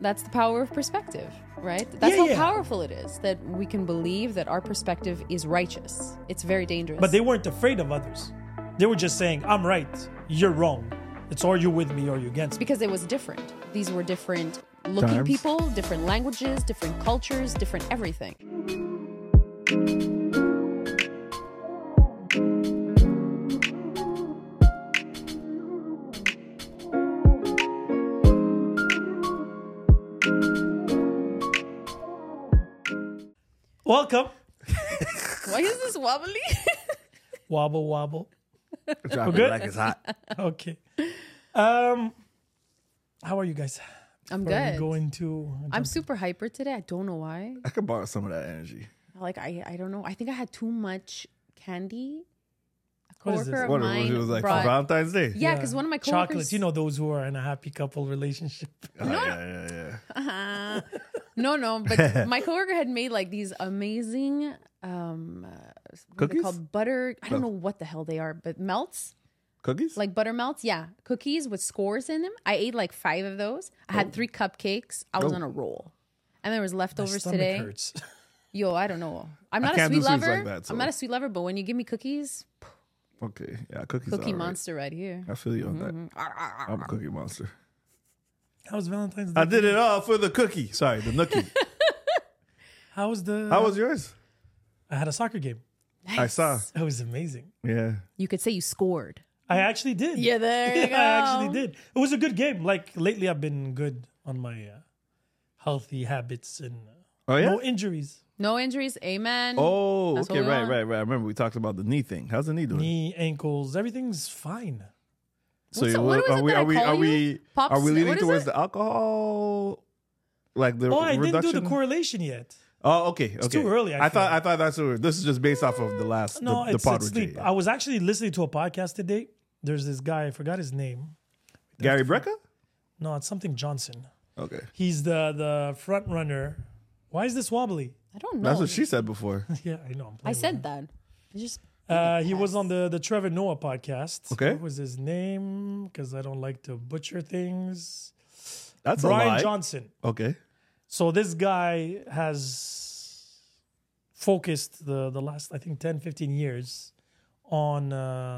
That's the power of perspective, right? That's how powerful it is, that we can believe that our perspective is righteous. It's very dangerous. But they weren't afraid of others. They were just saying, I'm right, you're wrong. It's or you with me or you against me. Because it was different. These were different looking Times. people, different languages, different cultures, different everything. Welcome. Why is this wobbly? Wobble, wobble. Drop good? it like it's hot. Okay. How are you guys? I'm Before we good. go into I'm super hyper today. I don't know why. I could borrow some of that energy. Like I don't know. I think I had too much candy. A What is this? coworker of What mine it was like brought, for Valentine's Day? yeah, because one of my coworkers. chocolates. You know those who are in a happy couple relationship. Yeah. No, but my coworker had made like these amazing what are they Cookies? called butter. I don't know what the hell they are, but melts. Cookies? Like butter melts, yeah. Cookies with scores in them. I ate like 5 of those. I had 3 cupcakes. I was on a roll. And there was My leftovers stomach today. hurts. Yo, I don't know. I'm not a can't sweet do sweets lover. like that, so- I'm not a sweet lover, but when you give me cookies, Okay. Yeah, cookies cookie are all right. monster right here. I feel you on that. I'm a cookie monster. How was Valentine's Day? I did it all for the cookie. Sorry, the nookie. How was the? How was yours? I had a soccer game. I saw. It was amazing. Yeah. You could say you scored. I actually did. Yeah, there you go. I actually did. It was a good game. Like lately, I've been good on my healthy habits and Oh, yeah? no injuries. No injuries. Amen. Oh, That's okay. what we Right. want. I remember we talked about the knee thing. How's the knee doing? Knee, ankles, everything's fine. So What was it that I call you? Pops- are we leaning what is towards it? the alcohol? Like the Oh, I reduction? didn't do the correlation yet. Oh, okay. Okay. too early, I feel. I thought that's what this is just based off of the last No, the it's pod it's with sleep. Jay. I was actually listening to a podcast today. There's this guy, I forgot his name. Gary Brecka? No, it's something Johnson. Okay. He's the front runner. Why is this wobbly? I don't know. That's what she said before. Yeah, I know. I'm I playing said that. I just He was on the Trevor Noah podcast. Okay. What was his name? Because I don't like to butcher things. That's a Brian lie. Johnson. Okay. So this guy has focused the last, I think, 10, 15 years on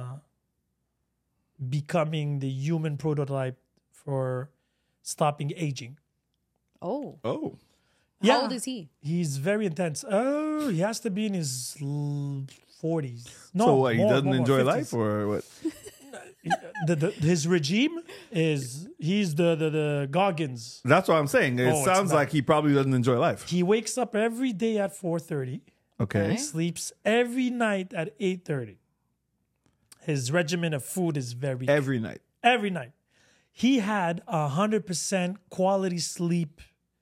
becoming the human prototype for stopping aging. Oh. Oh. How old is he? He's very intense. Oh, he has to be in his 40s. No, So what, he more, doesn't more, enjoy 50s. life or what? His regime is he's the Goggins. That's what I'm saying. It Oh, it's sounds not. like he probably doesn't enjoy life. He wakes up every day at 4:30. Okay. Sleeps every night at 8:30. His regimen of food is very Every night. every night. He had 100% quality sleep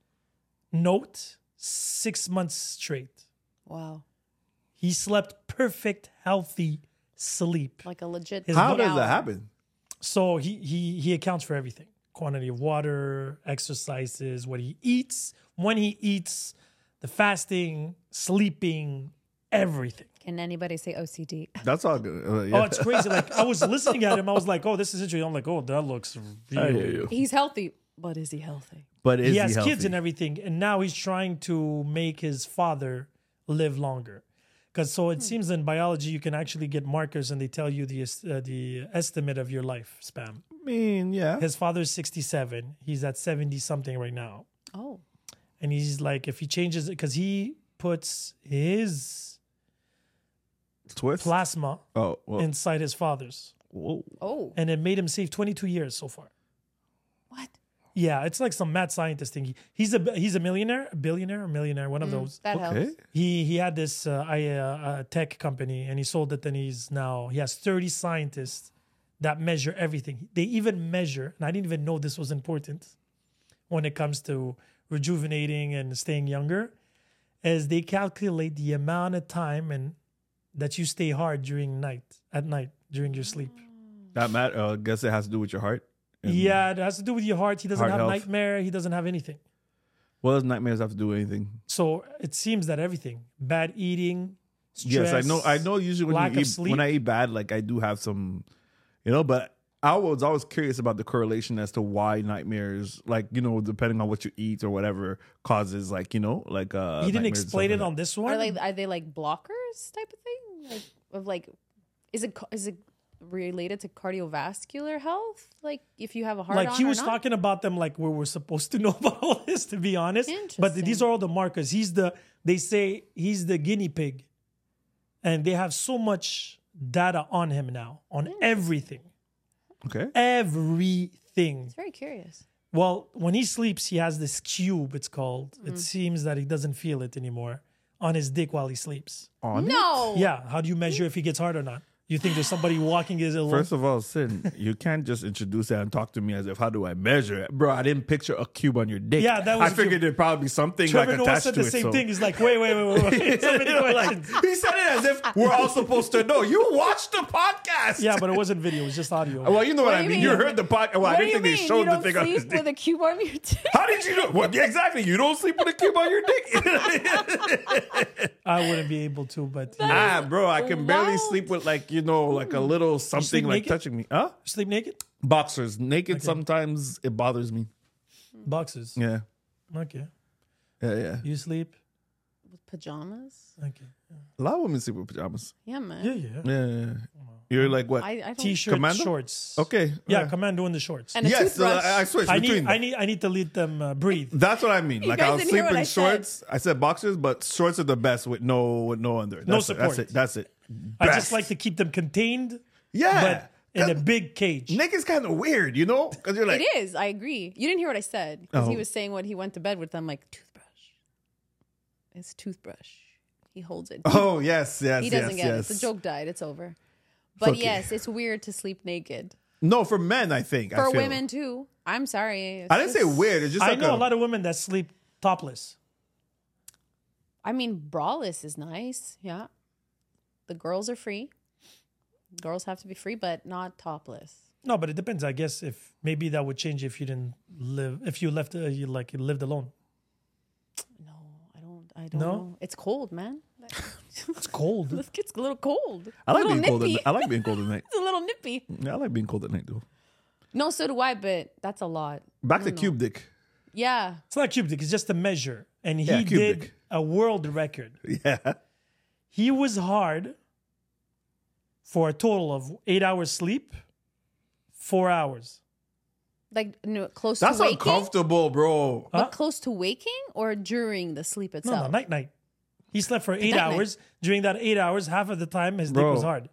note 6 months straight. Wow. He slept perfect, healthy sleep. Like a legit. His How body- does that happen? So he accounts for everything: quantity of water, exercises, what he eats, when he eats, the fasting, sleeping, everything. Can anybody say OCD? That's all good. Yeah. Oh, it's crazy. Like I was listening at him, I was like, "Oh, this is interesting." I'm like, "Oh, that looks I hear real." you. He's healthy, but is he healthy? But is He has healthy? kids and everything, and now he's trying to make his father live longer. Because so it seems in biology you can actually get markers, and they tell you the estimate of your lifespan. I mean, yeah. His father's 67. He's at 70 something right now. Oh. And he's like, if he changes it, because he puts his Twist? plasma Oh, well. inside his father's, Whoa. Oh. and it made him save 22 years so far. What? Yeah, it's like some mad scientist thing. He's a millionaire, a billionaire, a millionaire, one of those. That Okay. helps. He had this tech company, and he sold it. And he has 30 scientists that measure everything. They even measure, and I didn't even know this was important when it comes to rejuvenating and staying younger, as they calculate the amount of time and that you stay hard at night during your sleep. That matter. I guess it has to do with your heart. And Yeah, it has to do with your heart. He doesn't Heart have health. nightmare. He doesn't have anything. What does nightmares have to do with anything? So it seems that everything, bad eating, stress. Yes, I know. Usually lack of when sleep. I eat bad, like I do have some, but I was always curious about the correlation as to why nightmares, like, you know, depending on what you eat or whatever, causes, like, you know, like He didn't nightmares and explain stuff it like on this one. Are they like blockers type of thing? Like, of like, is it related to cardiovascular health? Like if you have a heart like on he or was not? talking about them like we were supposed to know about all this, to be honest. But these Interesting. are all the markers. They say he's the guinea pig, and they have so much data on him now on everything. Okay. Everything. It's very curious. Well, when he sleeps, he has this cube, it's called. Mm-hmm. It seems that he doesn't feel it anymore on his dick while he sleeps. On it? No. Yeah. How do you measure if he gets hard or not? You think there's somebody walking his alone? First of all, Sin, you can't just introduce that and talk to me as if, how do I measure it? Bro, I didn't picture a cube on your dick. Yeah, that was I figured there'd probably be something Trevor like Noah attached said to the it. same so. thing. He's like, wait. So many Like, questions. he said it as if we're all supposed to know. You watched the podcast. Yeah, but it wasn't video. It was just audio. Well, you know what What I do you mean. mean? You heard the podcast. Well, I What do didn't you think they mean? showed You the don't thing on his sleep dick. with a cube on your dick? How did you know? Well, yeah, exactly. You don't sleep with a cube on your dick. I wouldn't be able to, but Bro, I can barely wild. sleep with like, you know, like a little something sleep like naked? touching me. Huh? you sleep naked? Boxers. Naked sometimes it bothers me. Boxes. Yeah. Okay. Yeah. You sleep? With pajamas? Okay. A lot of women sleep with pajamas. Yeah, man. Yeah. Yeah. You're like what? I don't. T-shirt, Commando? shorts. Okay. Yeah, commando in the shorts. And a Yes, toothbrush. I switch I between need, them. I need to let them breathe. That's what I mean. Like guys I'll didn't sleep hear what in I said. shorts. I said boxers, but shorts are the best with no under. No That's it. That's support. it. That's it. I Best. just like to keep them contained, Yeah. but in a big cage. Naked's kind of weird, you know? Because you're like, It is. I agree. You didn't hear what I said because he Oh. was saying when he went to bed with them, like toothbrush. It's toothbrush. He holds it. oh yes, he doesn't get yes. it. The joke died. It's over. But okay. yes, it's weird to sleep naked. No, for men, I think. I For feel. women too. I'm sorry. It's I didn't say just- weird. It's just I like know a lot of women that sleep topless. I mean, braless is nice. Yeah. The girls are free. Girls have to be free, but not topless. No, but it depends. I guess if maybe that would change if you didn't live, if you left, you lived alone. No, I don't No? know. It's cold, man. It's cold. It's a little cold. I like a little being cold. nippy. I like being cold at night. It's a little nippy. Yeah, I like being cold at night though. No, so do I, but that's a lot. Back to cube dick. Yeah. It's not cubic. It's just a measure, and he Yeah, did cubic. a world record. Yeah. He was hard for a total of 8 hours sleep, 4 hours. Like no, close That's to waking? uncomfortable, bro. But close to waking or during the sleep No, itself? night. He slept for 8 Night-night. hours. During that 8 hours, half of the time his dick Bro, was hard.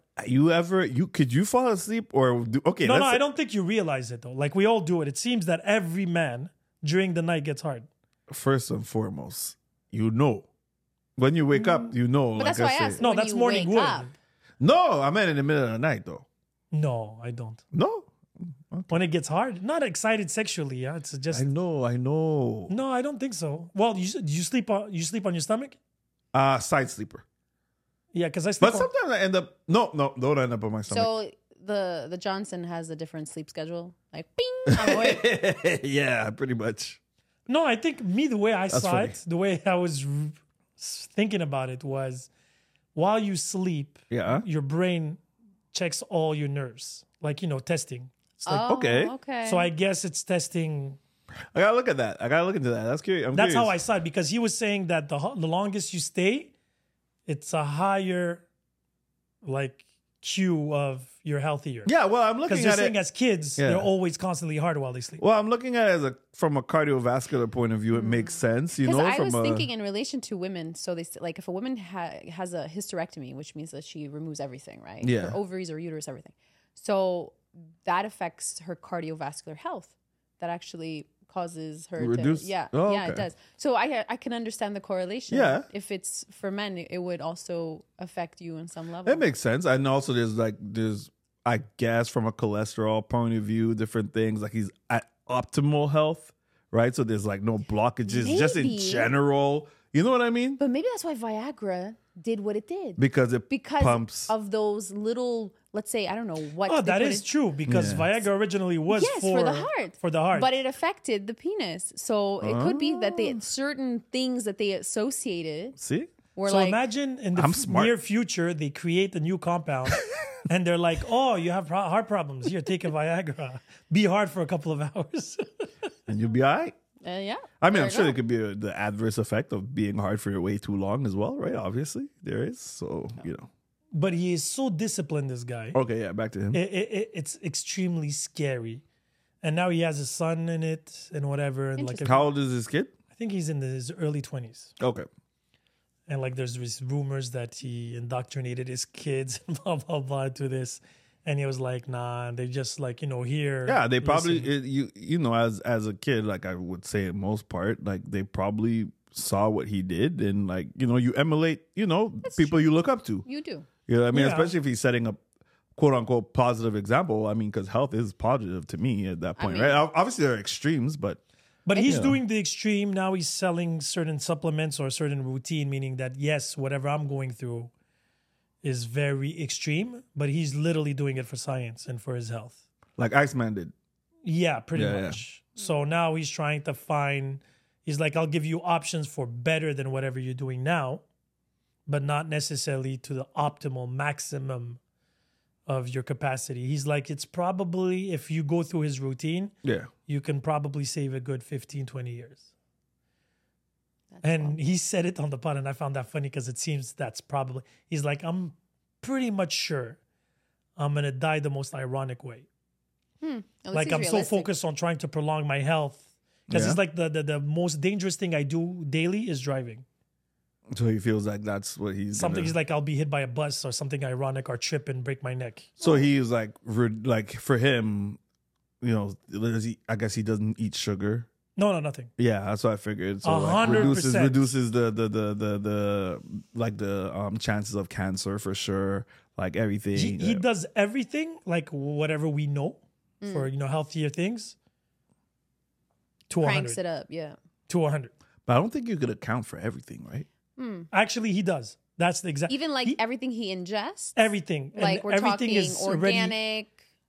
Could you fall asleep or okay? No, let's I don't think you realize it though. Like we all do it. It seems that every man during the night gets hard. First and foremost, you know, when you wake up, you know. But like that's why I said. asked. No, when that's you morning wake wood. up. No, I meant in the middle of the night though. No, I don't. No, When it gets hard, not excited sexually. Yeah, it's just I know. no. I don't think so. Well, you sleep on your stomach. Side sleeper. Yeah, because I sleep. But sometimes I end up don't end up on my stomach. So the Johnson has a different sleep schedule. Like, bing, I'm awake. Yeah, pretty much. No, I think the way I saw funny. it, the way I was thinking about it was, while you sleep, Yeah. your brain checks all your nerves, like testing. It's like, Oh, okay. Okay. so I guess it's testing. I gotta look at that. I gotta look into that. That's curious. That's how I saw it, because he was saying that the longest you stay, it's a higher, like, cue of you're healthier. Yeah, well, I'm looking Because they're at saying it. as kids, Yeah. they're always constantly hard while they sleep. Well, I'm looking at it from a cardiovascular point of view. It makes sense, you Because know. I From was a, thinking in relation to women, so they like if a woman has a hysterectomy, which means that she removes everything, right? Yeah. Her ovaries or uterus, everything. So that affects her cardiovascular health. That actually causes her Reduce- to yeah, Oh, yeah, it okay. does. So I can understand the correlation. Yeah. If it's for men, it would also affect you in some level. It makes sense. And also, there's I guess from a cholesterol point of view, different things like he's at optimal health, right? So there's like no blockages, just in Maybe. general. You know what I mean? But maybe that's why Viagra did what it did. Because it Because pumps. of those little, let's say, I don't know what. Oh, they that put is in- true, because Yeah. Viagra originally was Yes, for the heart. For the heart. But it affected the penis. So it could be that they certain things that they associated See, We're So like, imagine in the I'm smart. near future, they create a new compound and they're like, oh, you have heart problems. Here, take a Viagra. Be hard for a couple of hours. And you'll be all right. yeah. I mean, There I'm you sure go. there could be the adverse effect of being hard for way too long as well, right? Obviously, there is. So, But he is so disciplined, this guy. Okay, yeah, back to him. It's extremely scary. And now he has a son in it and whatever. And like, How old is this kid? I think he's in his early 20s. Okay. And like, there's these rumors that he indoctrinated his kids and blah, blah, blah to this. And he was like, nah, they just like, here. Yeah, they probably listen. as a kid, like I would say, in most part, like they probably saw what he did, and like you emulate, people you look up to. You do. You know what I mean? Yeah. Especially if he's setting a quote unquote positive example. I mean, because health is positive to me at that point, mean- right? Obviously, there are extremes, but But he's Yeah. doing the extreme. Now he's selling certain supplements or a certain routine, meaning that, yes, whatever I'm going through is very extreme, but he's literally doing it for science and for his health. like Iceman did. Yeah, pretty Yeah, much. So now he's trying to he's like, I'll give you options for better than whatever you're doing now, but not necessarily to the optimal maximum of your capacity. He's like, it's probably, if you go through his routine, Yeah. you can probably save a good 15, 20 years. That's And wild. he said it on the pod, and I found that funny because it seems that's probably, he's like, I'm pretty much sure I'm going to die the most ironic way. At least Like, he's I'm so realistic. focused on trying to prolong my health. Because Yeah. it's like the most dangerous thing I do daily is driving. So he feels like that's what he's Something gonna- is like, I'll be hit by a bus or something ironic or trip and break my neck. So he's like for him, I guess he doesn't eat sugar. No, nothing. Yeah, that's what I figured. So like 100%. reduces the chances of cancer for sure. Like everything. He does everything, like whatever we know for, healthier things, to Cranks 100. it up. Yeah. To 100. But I don't think you could account for everything, right? Actually, he does. That's the exact. Even like he- everything he ingests. everything. Like And we're everything talking is already- organic.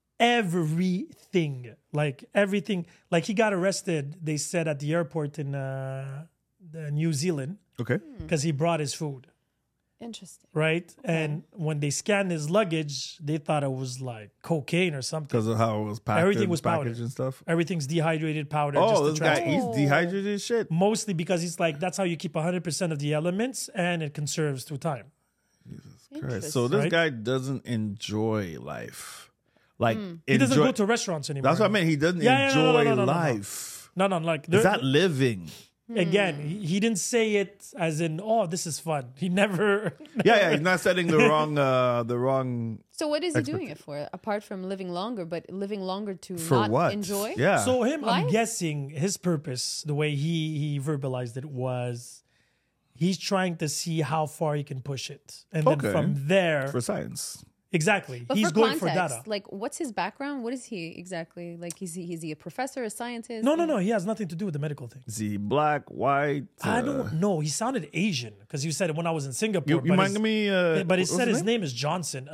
everything. Like everything. Like he got arrested, they said, at the airport in New Zealand Okay. because he brought his food, Interesting. right? And when they scanned his luggage, they thought it was like cocaine or something. Because of how it was packaged, Everything was powder. packaged and stuff. Everything's dehydrated powder. Oh, just this to guy transport. eats dehydrated as shit. Mostly because he's like, that's how you keep 100% of the elements and it conserves through time. Christ. So this Right? guy doesn't enjoy life. Like He doesn't go to restaurants anymore. That's what I mean. He doesn't Yeah, yeah, no, enjoy no, no, no, no. life. No, like Is that living? again, he didn't say it as in, oh, this is fun. He never. Yeah. He's not setting the wrong So what is he doing it for? Apart from living longer, but living longer to for not what? enjoy? Yeah. So him, I'm Life? guessing his purpose, the way he verbalized it, was he's trying to see how far he can push it, and then Okay. from there, for science. exactly, But he's for going context, for data. like what's his background? What is he exactly? Like is he a professor, a scientist? No, he has nothing to do with the medical thing. Is he black, white? I don't know. He sounded Asian because you said it when I was in Singapore. You but mind his- me? but he what's said his name is Johnson.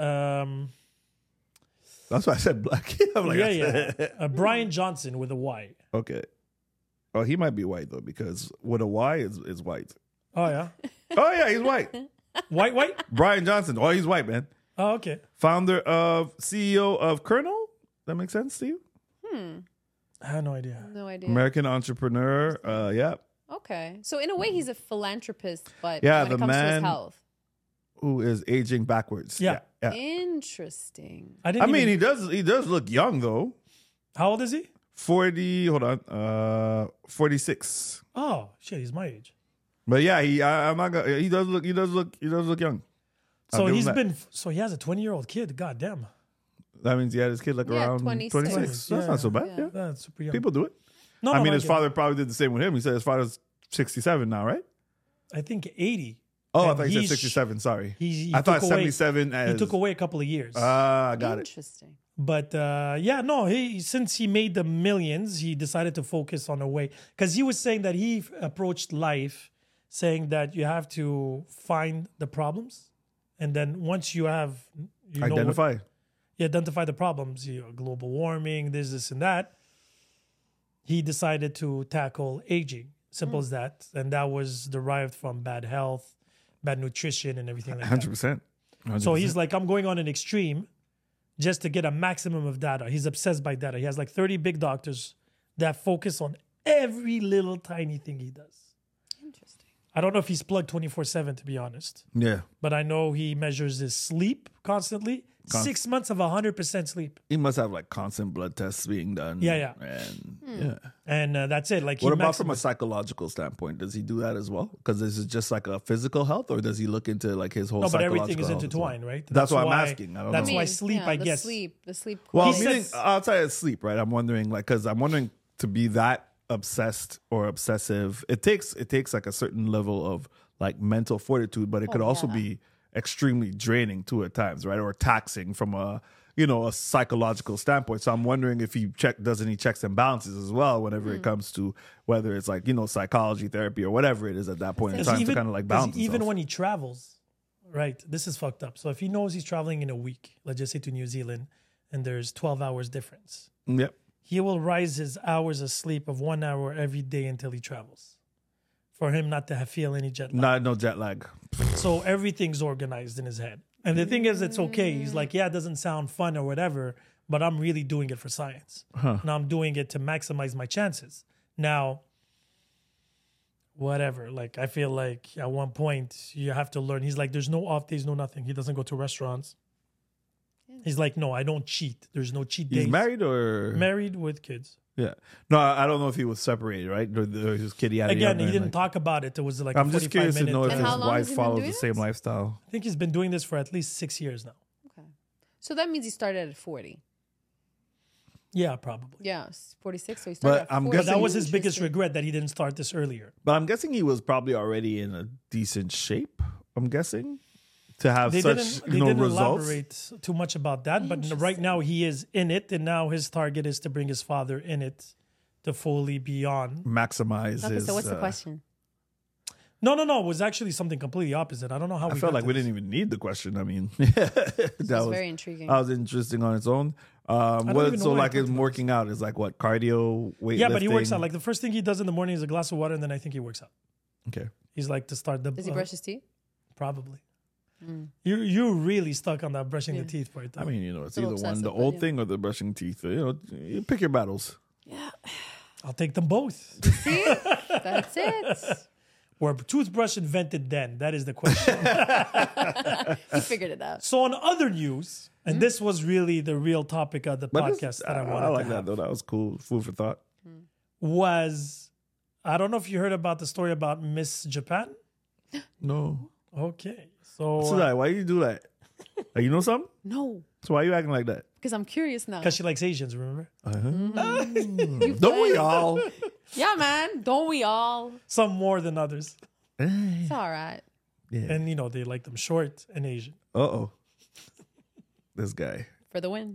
That's why I said black. I'm like, Yeah. Brian Johnson with a Y. Okay. Oh, he might be white though, because with a Y is white. Oh yeah, Oh yeah, he's white. white. Brian Johnson. Oh, he's white, man. Oh okay. Founder of CEO of Colonel. That makes sense to you? I have no idea. No idea. American entrepreneur. Yeah. Okay, so in a way, he's a philanthropist, but Yeah, when the it comes to man- his health, Who is aging backwards? Yeah. Yeah. interesting. I didn't. I mean, even- he does look young though. how old is he? 40. Hold on. 46. Oh shit, he's my age. But yeah, I'm not gonna. He does look young. I'll So give him he's that. been. So he has a 20-year-old kid. God damn. That means he had his kid like Yeah, around 26. 26. That's Yeah. not so bad. Yeah. Yeah. That's super young. People do it. No, I no, mean, his get it. father probably did the same with him. He said his father's 67 now, right? I think 80. Oh, I And thought you said he's- 67. Sorry. He I thought took away- 77 as. He took away a couple of years. Ah, got it. Interesting. But yeah, no, since he made the millions, he decided to focus on a way. Because he was saying that he approached life saying that you have to find the problems. And then once you have, you know Identify. you identify the problems, global warming, this and that. He decided to tackle aging. Simple as that. And that was derived from bad health, bad nutrition and everything like 100%. that. So he's like, I'm going on an extreme just to get a maximum of data. He's obsessed by data. He has like 30 big doctors that focus on every little tiny thing he does. Interesting. I don't know if he's plugged 24/7, to be honest, Yeah. but I know he measures his sleep constantly. 6 months of 100% sleep. He must have like constant blood tests being done. Yeah. And yeah. And that's it. Like, What about from a psychological standpoint? Does he do that as well? Because is it just like a physical health, or does he look into like his whole? No, but psychological everything is health as well? intertwined, right? That's why I'm why- asking. I don't that's know. why sleep, I the guess. The sleep. Well, He meaning says- outside of sleep, right? I'm wondering, like, because I'm wondering to be that obsessed or obsessive, it takes like a certain level of like mental fortitude, but it could also yeah. be extremely draining too at times, right? Or taxing from a a psychological standpoint. So I'm wondering if he does any checks and balances as well whenever it comes to whether it's like psychology, therapy, or whatever it is at that point in time to kind of like balance. Even himself. when he travels, right? This is fucked up. So if he knows he's traveling in a week, let's just say to New Zealand, and there's 12 hours difference, Yep. he will rise his hours of sleep of 1 hour every day until he travels, for him not to feel any jet lag. No jet lag. So everything's organized in his head. And the thing is, it's okay. He's like, yeah, it doesn't sound fun or whatever, but I'm really doing it for science. And I'm doing it to maximize my chances. Now, whatever. Like, I feel like at one point you have to learn. He's like, there's no off days, no nothing. He doesn't go to restaurants. He's like, no, I don't cheat. There's no cheat days. He's married or Married with kids. Yeah. No, I don't know if he was separated, right? Or his kid he had a Again, younger, he didn't like- talk about it. It was like I'm a just 45 curious to minute. know if And his how long has wife he been follows doing the same this? lifestyle. I think he's been doing this for at least 6 years now. Okay. So that means he started at 40. Yeah, probably. Yeah, 46. So he started But at I'm 40. But that guessing- was his biggest Interesting. regret that he didn't start this earlier. But I'm guessing he was probably already in a decent shape. I'm guessing to have They such didn't results. elaborate too much about that, but right now he is in it, and now his target is to bring his father in it to fully be on. Maximize Okay, his. so what's the question? No. It was actually something completely opposite. I don't know how I we felt got like to we this. didn't even need the question. I mean, that It's was very intriguing. That was interesting on its own. don't even know So why I like talked his about working out is like what, cardio, weightlifting? Yeah, but he works out. Like the first thing he does in the morning is a glass of water, and then I think he works out. Okay. He's like to start the. Does he brush his teeth? Probably. You're really stuck on that brushing the teeth part. I mean, it's little either one, obsessive, the but old yeah. thing or the brushing teeth. You pick your battles. I'll take them both. See? That's it. Were toothbrush invented then? That is the question. He figured it out. So on other news, and this was really the real topic of the But podcast that I wanted I like to that have, though. That was cool. Food for thought. was I don't know if you heard about the story about Miss Japan. No. Okay, so So why you do that? Like, you know something? No, So why you acting like that? because I'm curious now. because she likes Asians, remember? Don't we all? Yeah, man. Don't we all? Some more than others, It's all right. Yeah. and they like them short and Asian. Uh-oh. This guy. For the win.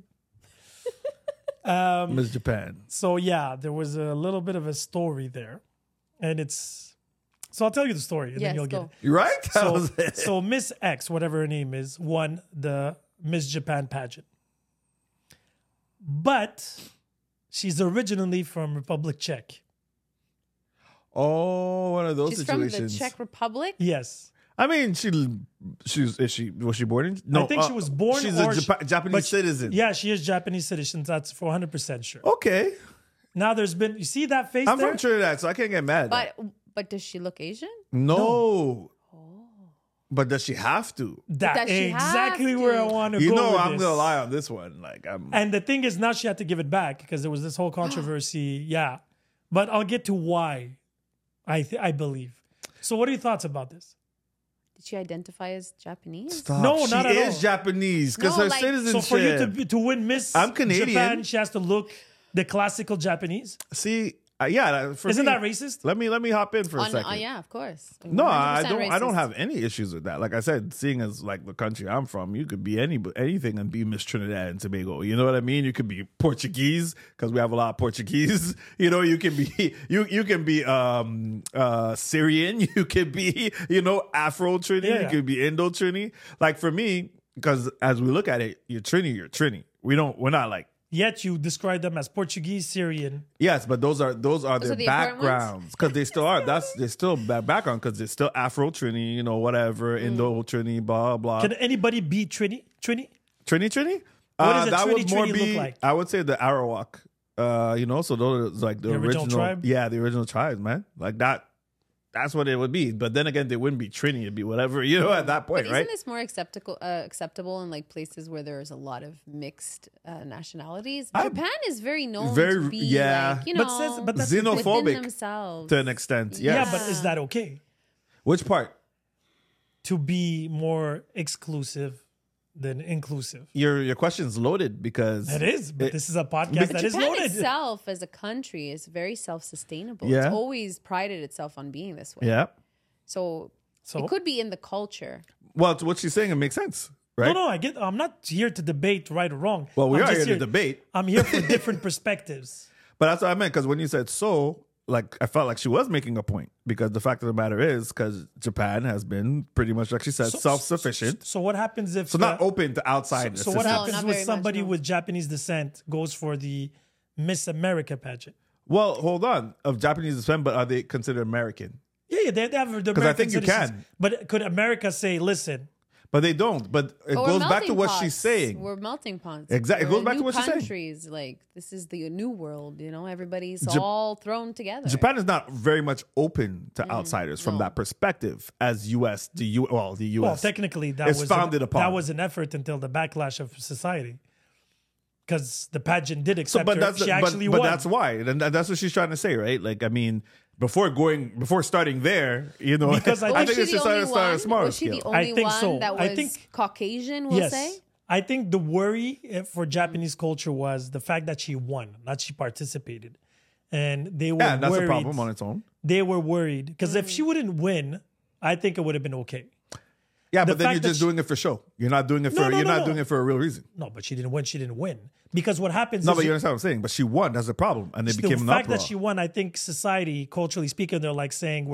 Miss Japan. So yeah, there was a little bit of a story there, and it's. So I'll tell you the story, and then Yes, you'll get go. it. You right? That So, was it. so Miss X, whatever her name is, won the Miss Japan pageant. But she's originally from Republic Czech. Oh, one of those She's from situations. the Czech Republic. Yes. I mean, was she born in? No, I think she was born She's or a Japanese but citizen. Yeah, she is Japanese citizen. That's for 100% sure. Okay. Now there's been, you see that face I'm there? from Trinidad, so I can't get mad. At that. But does she look Asian? No. But does she have to? That Does she have exactly to? where I want to You go know, with I'm this. gonna lie on this one. Like, I'm. And the thing is, now she had to give it back because there was this whole controversy. Yeah, but I'll get to why. I believe. So, what are your thoughts about this? Did she identify as Japanese? Stop. No, she not at is all. Japanese because No, her like- citizenship. So, for you to win Miss I'm Canadian. Japan, she has to look the classical Japanese. See, for Isn't me- that racist? Let me hop in for a second. Yeah, of course. No, 100% I don't racist. have any issues with that. Like I said, seeing as like the country I'm from, you could be anything and be Miss Trinidad and Tobago. You know what I mean? You could be Portuguese because we have a lot of Portuguese. You can be you can be Syrian. You could be Afro Trini. Yeah. You could be Indo Trini. Like for me, because as we look at it, you're Trini. We're not like Yet you describe them as Portuguese, Syrian. Yes, but those are their are the important ones? backgrounds because they still are. They're still background because they're still Afro Trini, whatever Indo Trini, blah blah. Can anybody beat Trini? Trini? Trini? What does a that Trini would more Trini be. look like? I would say the Arawak. So those are like the original tribe? Yeah, the original tribes, man. Like that. That's what it would be. But then again, they wouldn't be Trini. It'd be whatever, at that point, But right? isn't this more acceptable in like places where there's a lot of mixed nationalities? Japan is very known to be yeah. like, But that's Xenophobic within themselves. to an extent. Yeah, Yes. but is that okay? Which part? To be more exclusive than inclusive. Your question's loaded because It is, but this is a podcast that is Japan loaded. itself as a country is very self-sustainable. Yeah. It's always prided itself on being this way. Yeah. So So? it could be in the culture. Well, to what she's saying, it makes sense, right? No, I get. I'm not here to debate right or wrong. Well, we I'm are just here to debate. I'm here for different perspectives. But that's what I meant because when you said so, like I felt like she was making a point because the fact of the matter is because Japan has been pretty much, like she said, self-sufficient. So what happens if? So not open to outside. So what assistance. happens not with very somebody much, no. with Japanese descent goes for the Miss America pageant? Well, hold on. Of Japanese descent, but are they considered American? Yeah, they have the American I think you citizens. can. But could America say, listen, But they don't. But it But we're goes back to melting what pots. she's saying. We're melting pots. Exactly. It We're goes back to new what she's saying. countries. Like this is the new world. Everybody's Jap- all thrown together. Japan is not very much open to outsiders from no. that perspective as U.S. The U.S. well, technically that It's was founded upon. that was an effort until the backlash of society. Because the pageant did So, accept but her. that's She actually but won. that's why, and that's what she's trying to say, right? Like, I mean, before starting there, Because I I think think it's just starting to start a smaller Was she the scale. only I think one so. that I was think- Caucasian? We'll yes. say. I think the worry for Japanese culture was the fact that she won, not she participated. And they were Yeah, and that's worried. a problem on its own. They were worried. Because if she wouldn't win, I think it would have been okay. Yeah, The but then fact you're that just she- doing it for show. You're not doing it for doing it for a real reason. No, but she didn't win. She didn't win. Because what happens No, is but you understand what I'm saying. But she won. That's the problem, and it the became an fact uproar. that she won, I think society, culturally speaking, they're like saying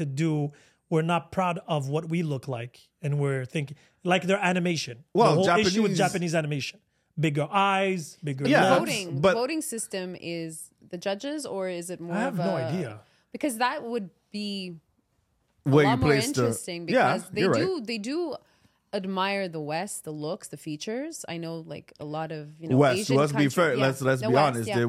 we're not proud of what we look like, and we're thinking like their animation. Well, the whole issue with Japanese- Japanese animation, bigger eyes, bigger Yeah. lips. Voting. but- the voting system is the judges, or is it more? I have of no a- idea. Because that would be Where a you lot more place the- interesting. Yeah, Because you're right. they do admire the West, the looks, the features. I know, like a lot of West. Asian Let's be country- fair. yeah, Let's the be West, honest. yeah.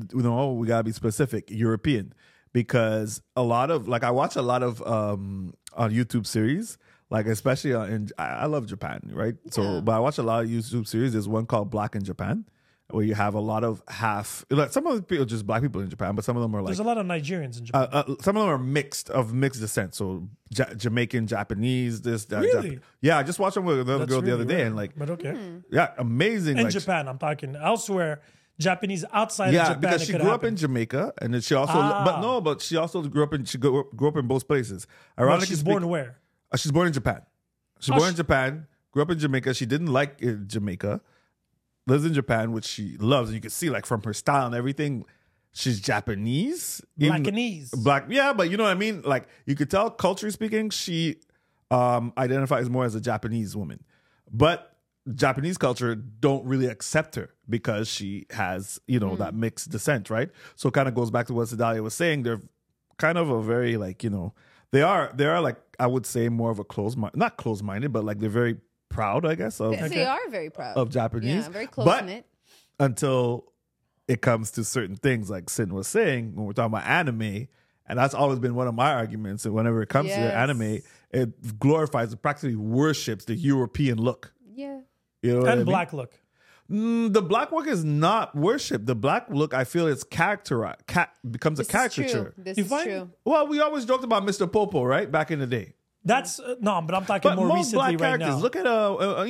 We gotta be specific. European, because a lot of I watch a lot of on YouTube series, like especially I love Japan, right? So, Yeah. but I watch a lot of YouTube series. There's one called Black in Japan, where you have a lot of some of the people just black people in Japan, but some of them are like There's a lot of Nigerians in Japan. some of them are mixed descent. So Jamaican, Japanese, this, that. Really? Yeah, I just watched them with another That's girl the really other day, rare. and like, But okay. yeah, amazing. In like, Japan, I'm talking elsewhere. Japanese outside of yeah, Japan. because it she could grew up happen. in Jamaica, and then she also, Ah. but she also grew up in both places. Well, Ironically, she's born where? she's born in Japan. She's Oh, born in Japan, grew up in Jamaica. She didn't like Jamaica, lives in Japan, which she loves. And you can see, like, from her style and everything, she's Japanese. Blackanese. Black, yeah, but you know what I mean? Like, you could tell, culturally speaking, she identifies more as a Japanese woman. But Japanese culture don't really accept her because she has, that mixed descent, right? So it kind of goes back to what Sedalia was saying. They're kind of a very, like, they are like, I would say more of a not closed-minded, but like they're very proud, I guess, of They are very proud of Japanese. Yeah, very close But knit. until it comes to certain things, like Sin was saying, when we're talking about anime, and that's always been one of my arguments. And whenever it comes to Yes. anime, it glorifies, it practically worships the European look. Yeah. You know what I And mean? black look. The black look is not worship. The black look, I feel, it's characterized. Becomes This a caricature. is true. This You is find- true. Well, we always joked about Mr. Popo, right? Back in the day. That's no, but I'm talking But more most recently black right characters, now. look at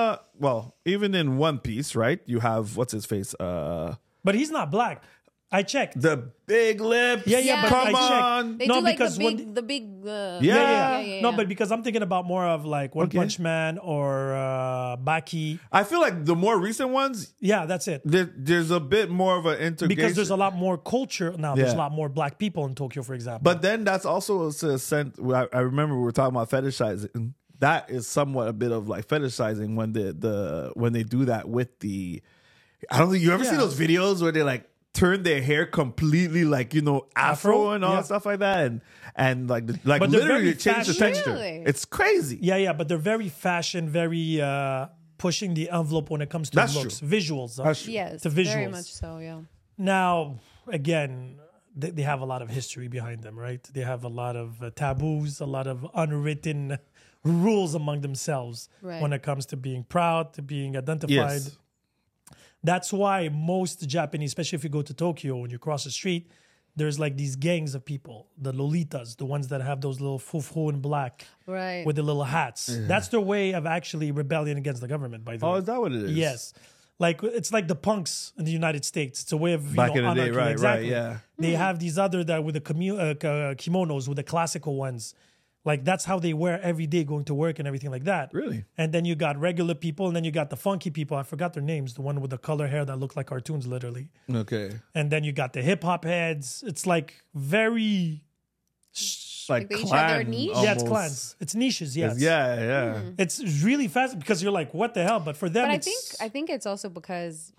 even in One Piece, right? You have what's his face, But he's not black. I checked. the big lips. Yeah, but come I checked. on. They No, do like because the when- big. Yeah. No, but because I'm thinking about more of like One Okay. Punch Man or Baki. I feel like the more recent ones, Yeah, that's it. there's a bit more of an integration. Because there's a lot more culture now. There's a Yeah. lot more black people in Tokyo, for example. But then that's also a sense. I remember we were talking about fetishizing. That is somewhat a bit of like fetishizing when when they do that with the I don't think you ever see Yeah. those videos where they like turn their hair completely like afro Afro? and all Yeah. stuff like that, and like But they're literally very change the fashion- texture. Really? It's crazy. Yeah, but they're very fashion, very pushing the envelope when it comes to That's looks, true. visuals. That's true. Yes, To very visuals. much so. Yeah. Now, again, they have a lot of history behind them, right? They have a lot of taboos, a lot of unwritten rules among themselves Right. when it comes to being proud, to being identified. Yes. That's why most Japanese, especially if you go to Tokyo, when you cross the street, there's like these gangs of people, the Lolitas, the ones that have those little fufu in black Right. with the little hats. That's their way of actually rebelling against the government, by the Oh, way. is that what it is? Yes. Like it's like the punks in the United States. It's a way of Back in the day, anarchy. right, Exactly. yeah. They have these other that with the kimonos, with the classical ones. Like that's how they wear every day going to work and everything like that. Really? And then you got regular people, and then you got the funky people. I forgot their names. The one with the color hair that look like cartoons, literally. Okay. And then you got the hip hop heads. It's like very Like they each have clan. their niche? yeah, it's almost. clans. It's niches. Yes. Yeah. It's really fast because you're like, what the hell? But for them, But it's I think it's also because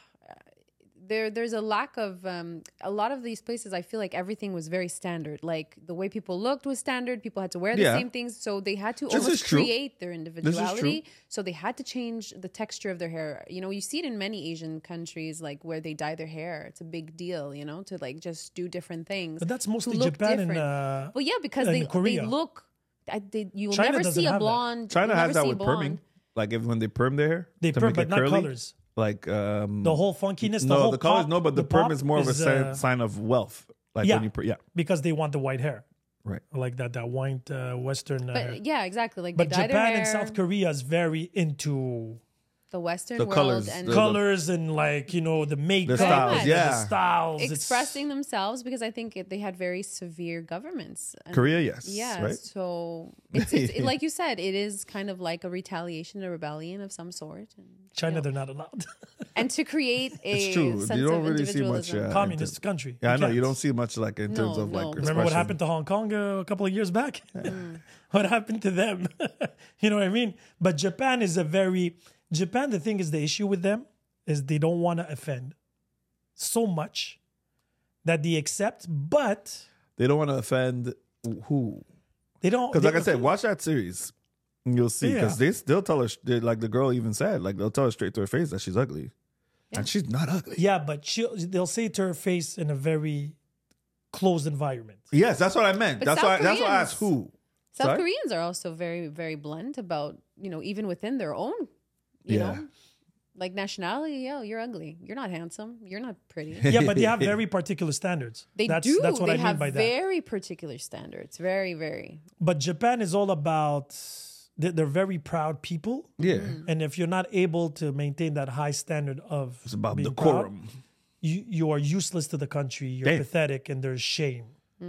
there's a lack of a lot of these places. I feel like everything was very standard. Like the way people looked was standard. People had to wear the Yeah. same things, so they had to This is almost true. create their true. individuality. So they had to change the texture of their hair. You know, you see it in many Asian countries, like where they dye their hair. It's a big deal, you know, to like just do different things. But that's to mostly look Japan and different. Well, yeah, because and they Korea. look. You will China never doesn't see a have that. blonde. China you'll has never that see with blonde. perming. Like when they perm their hair. they to perm, make but it not curly. colors. Like The whole funkiness, the no, whole the colors pop, no, but the perm pop is more of a sign of wealth. Like yeah. when you because they want the white hair, right. like that white Western. hair. But yeah, exactly. Like But they dye their Japan hair, and South Korea is very into the Western The world, colours, and the- colors and like the makeup, styles, and yeah. the styles. It's- expressing themselves because I think they had very severe governments. And Korea, yes. yeah, Right? so like you said, it is kind of like a retaliation, a rebellion of some sort. And, China, they're not allowed. and to create a It's true. sense You don't of really see much. individualism. Communist country. Yeah, I know. can't. You don't see much like in terms No, of no. like. Remember what expression. happened to Hong Kong a couple of years back? What happened to them? You know what I mean? But Japan is Japan, the thing is, the issue with them is they don't want to offend so much that they accept, but They don't want to offend who? they don't. Because like they- I said, watch that series. And you'll see. Because they'll tell her, like the girl even said, like they'll tell her straight to her face that she's ugly. And she's not ugly. yeah, but they'll say it to her face in a very closed environment. Yes, that's what I meant. But That's South why I Koreans- asked who. South Sorry? Koreans are also very, very blunt about, even within their own, you Yeah. know, like nationality. Yo, you're ugly. You're not handsome. You're not pretty. Yeah, but they have very particular standards. They that's, do. That's what they I mean have by that. very particular standards. Very, very. But Japan is all about. They're very proud people. Yeah. And if you're not able to maintain that high standard of It's about being decorum. proud, you are useless to the country. You're Damn. pathetic, and there's shame.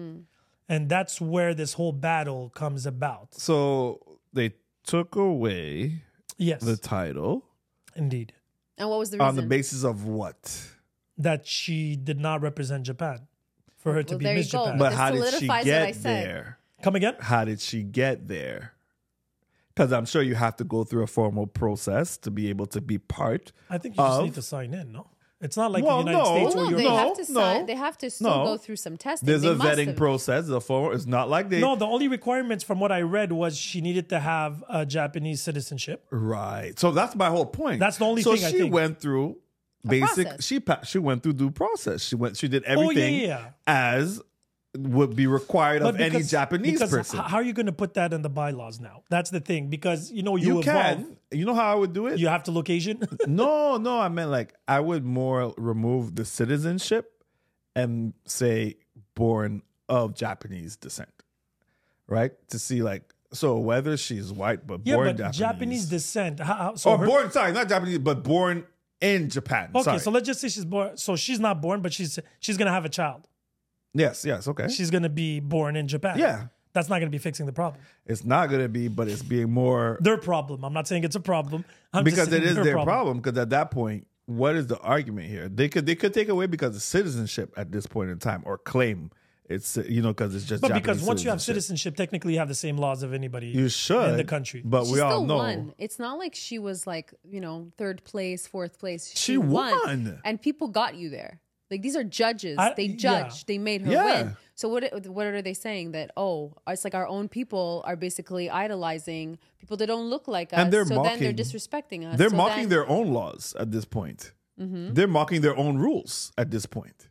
And that's where this whole battle comes about. So they took away Yes, the title indeed, And what was the reason? on the basis of what? that she did not represent Japan for her to Well, be there you Miss go. Japan. But this how did she solidifies what I get said. there? Come again? How did she get there? Because I'm sure you have to go through a formal process to be able to be part. I think you just Of- need to sign in. No, it's not like Well, the United no. States where No, you're they No, have to sign. no, They have to still no. go through some testing. There's They a must vetting have. process. The formal. It's not like they. No, the only requirements from what I read was she needed to have a Japanese citizenship. Right. So that's my whole point. That's the only so thing I she think. went through basic. process. She went through due process. She did Oh, everything yeah. as would be required of any Japanese because person. How are you going to put that in the bylaws now? That's the thing. Because you You evolve, can. You know how I would do it? you have to look Asian. No, I meant like I would more remove the citizenship and say born of Japanese descent, right? To see like so whether she's white but Yeah, born but Japanese, Japanese descent. So or her- born sorry, not Japanese, but born in Japan. Okay, Sorry. so let's just say she's born. So she's not born, but she's gonna have a child. yes, okay. She's gonna be born in Japan. Yeah. that's not gonna be fixing the problem. It's not gonna be, but it's being more Their problem. I'm not saying it's a problem. I'm just because saying it is their problem. Because at that point, what is the argument here? They could take away because of citizenship at this point in time or claim It's because it's just. But Japanese because once you have citizenship. citizenship, technically you have the same laws of anybody You should in the country. but She we all still know won. It's not like she was like, third place, fourth place. She won. And people got you there. Like, these are judges. They yeah. judged. They made her Yeah. win. So what are they saying? That, it's like our own people are basically idolizing people that don't look like us. And they're so then they're mocking- disrespecting us. they're So mocking then- their own laws at this point. They're mocking their own rules at this point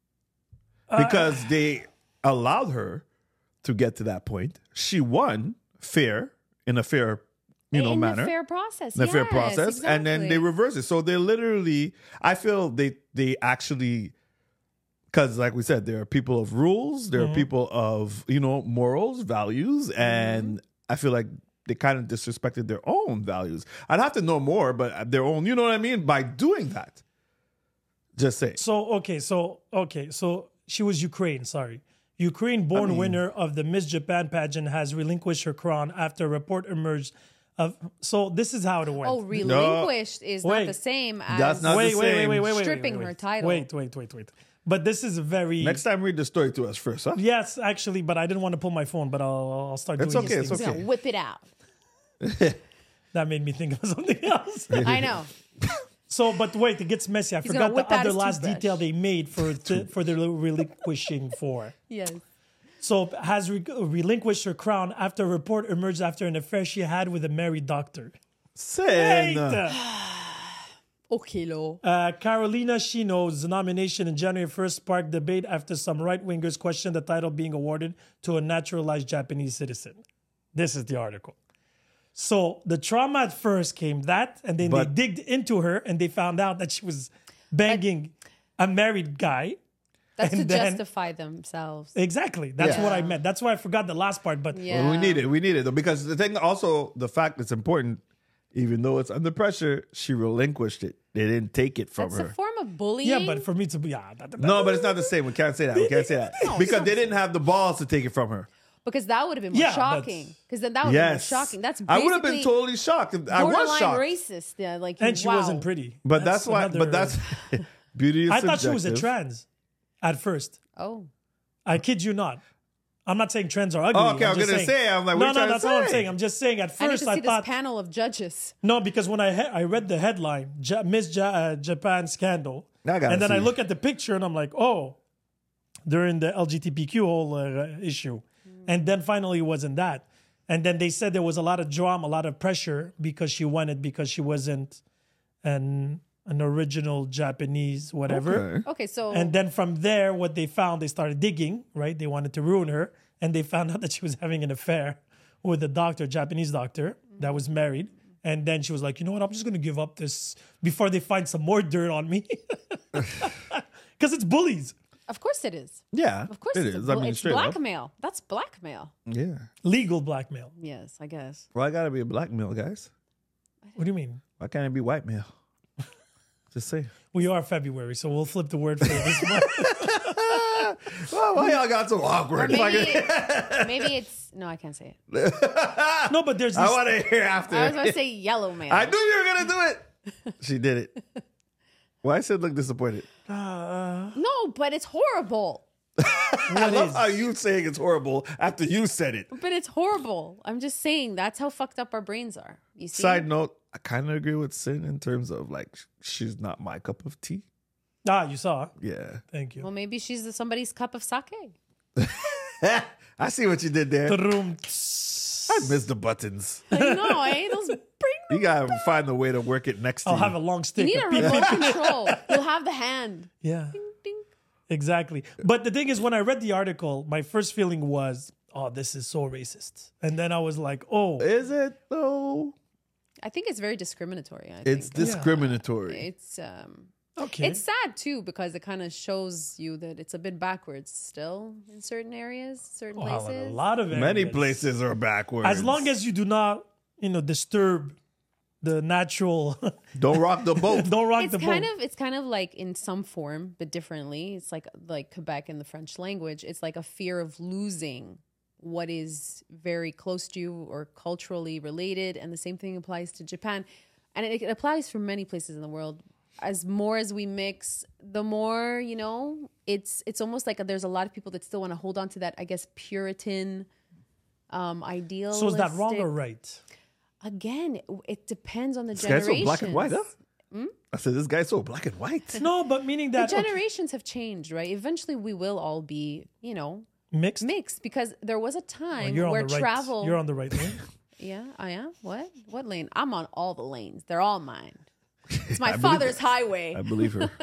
because they allowed her to get to that point. She won in a fair in manner. a fair process. In a fair Yes, process, and then they exactly. reverse it. So they literally, I feel they actually, because like we said, there are people of rules, there are people of morals, values, and I feel like they kind of disrespected their own values. I'd have to know more, but their own, you know what I mean, by doing that. Just say. So she was Ukraine. Sorry, Ukraine-born winner of the Miss Japan pageant has relinquished her crown after a report emerged. So this is how it went. Oh, relinquished is Wait. not the same as That's not the same. wait, stripping her title. Wait. But this is very Next time, read the story to us first, huh? Yes, actually, but I didn't want to pull my phone. But I'll start It's doing okay, these it's things. okay. He's gonna whip it out. That made me think of something else. I know. So, but wait, it gets messy. I gonna forgot whip the out other his last toothbrush. detail they made for the relinquishing for. Yes. So has relinquished her crown after a report emerged after an affair she had with a married doctor. Sin. Wait. Okay, lo. Carolina Shino's nomination in January 1st sparked debate after some right-wingers questioned the title being awarded to a naturalized Japanese citizen. This is the article. So the trauma at first came that, and then But- they digged into her and they found out that she was banging a married guy. That's to and then- justify themselves. Exactly. That's Yeah. what I meant. That's why I forgot the last part. But Yeah. Well, we need it though, because the thing also, the fact that's important, even though it's under pressure, she relinquished it. They didn't take it from That's a her. form of bullying. yeah, but for me to be No, but it's not the same. We can't say that. We can't say that because they didn't have the balls to take it from her. because that would have been more Yeah, but- shocking. Because then that would have been more Yes, shocking. That's I would have been basically totally shocked. I was borderline shocked, racist. Yeah, like and she wow. wasn't pretty. but that's why. another- But that's beauty is I thought she was a subjective. trans at first. Oh, I kid you not. I'm not saying trans are ugly. Oh, okay, I was just gonna say, I'm like, what no, you trying to that's all I'm say? saying. I'm just saying. At I need first, to I see thought this panel of judges. no, because when I read the headline, Japan scandal, I gotta and then I see. look at the picture and I'm like, oh, during the LGBTQ whole issue, and then finally it wasn't that, and then they said there was a lot of drama, a lot of pressure because she won it because she wasn't an original Japanese whatever. Okay. Okay, so And then from there, what they found, they started digging, right? They wanted to ruin her. And they found out that she was having an affair with a doctor, Japanese doctor, that was married. And then she was like, you know what? I'm just going to give up this before they find some more dirt on me. Because it's bullies. of course it is. Yeah, Of course it it's, is. I mean, it's straight up. blackmail. That's blackmail. Yeah. Legal blackmail. Yes, I guess. Well, I gotta be a black male, guys. What do you mean? Why can't it be white male? Just say. We are February, so we'll flip the word for this month. Well, why y'all got so awkward? Maybe it's no, I can't say it. No, but there's I this, want to hear after. I was going to say yellow mail. I knew you were gonna do it. She did it. Why said look disappointed? No, but it's horrible. I love how you saying it's horrible after you said it. But it's horrible. I'm just saying that's how fucked up our brains are. You see? Side note, I kind of agree with Sin in terms of like she's not my cup of tea. you saw. Yeah. Thank you. Well, maybe she's somebody's cup of sake. I see what you did there. Vroom. I missed the buttons. Like, no, those bring. You gotta find a way to work it next to I'll you. have a long You stick. need a remote control. You'll have the hand. Yeah. Ding, ding. Exactly. But the thing is, when I read the article, my first feeling was, oh, this is so racist. And then I was like, oh, Is it though? I think it's very discriminatory. It's think. discriminatory. okay. It's sad too because it kind of shows you that it's a bit backwards still in certain areas, certain Well, places. a lot of Many areas. places are backwards. As long as you do not, disturb the natural, don't rock the boat. don't rock It's the kind boat. of it's kind of like in some form, but differently. It's like Quebec in the French language. It's like a fear of losing what is very close to you or culturally related, and the same thing applies to Japan, and it applies for many places in the world. as more as we mix, the more, you know, it's almost like there's a lot of people that still want to hold on to that, I guess, Puritan ideal. So is that wrong or right? Again, it depends on the This guy's generations. so black and white, huh? I said, this guy's so black and white. No, but meaning The that generations have changed, right? Eventually, we will all be, you know, mixed. because there was a time You're on where the right. travel. You're on the right lane. Yeah, I am. What lane? I'm on all the lanes. They're all mine. It's my I believe father's it. highway. I believe her.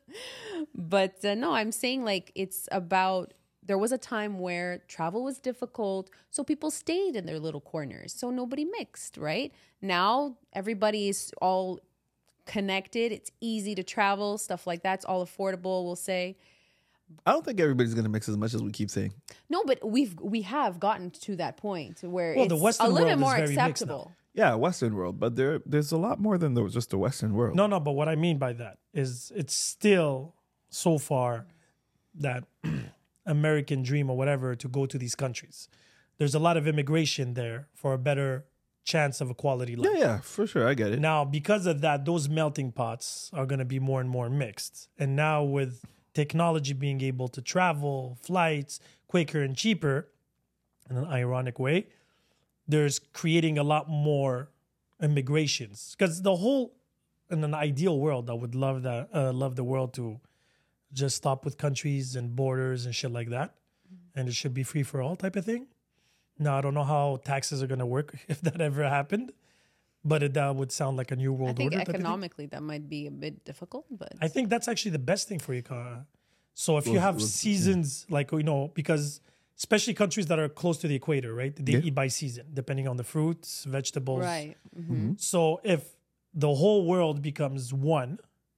But no, I'm saying like it's about. There was a time where travel was difficult, so people stayed in their little corners, so nobody mixed. Right now, everybody is all connected. It's easy to travel, stuff like that. It's all affordable. We'll say. I don't think everybody's going to mix as much as we keep saying. No, but we have gotten to that point where Well, it's the Western a little world bit is more very mixed now. acceptable. Yeah, Western world, but there's a lot more than just the Western world. No, but what I mean by that is it's still so far that American dream or whatever to go to these countries. There's a lot of immigration there for a better chance of a quality life. Yeah, for sure. I get it. Now, because of that, those melting pots are going to be more and more mixed. And now with technology being able to travel, flights quicker and cheaper, in an ironic way, there's creating a lot more immigrations. Because the whole, in an ideal world, I would love the world to just stop with countries and borders and shit like that. And it should be free for all type of thing. Now, I don't know how taxes are going to work if that ever happened, but that would sound like a new world I think order. type of thing. economically that might be a bit difficult, but I think that's actually the best thing for you. So if you have seasons, like, you know, because especially countries that are close to the equator, right? They eat by season, depending on the fruits, vegetables. right. So if the whole world becomes one,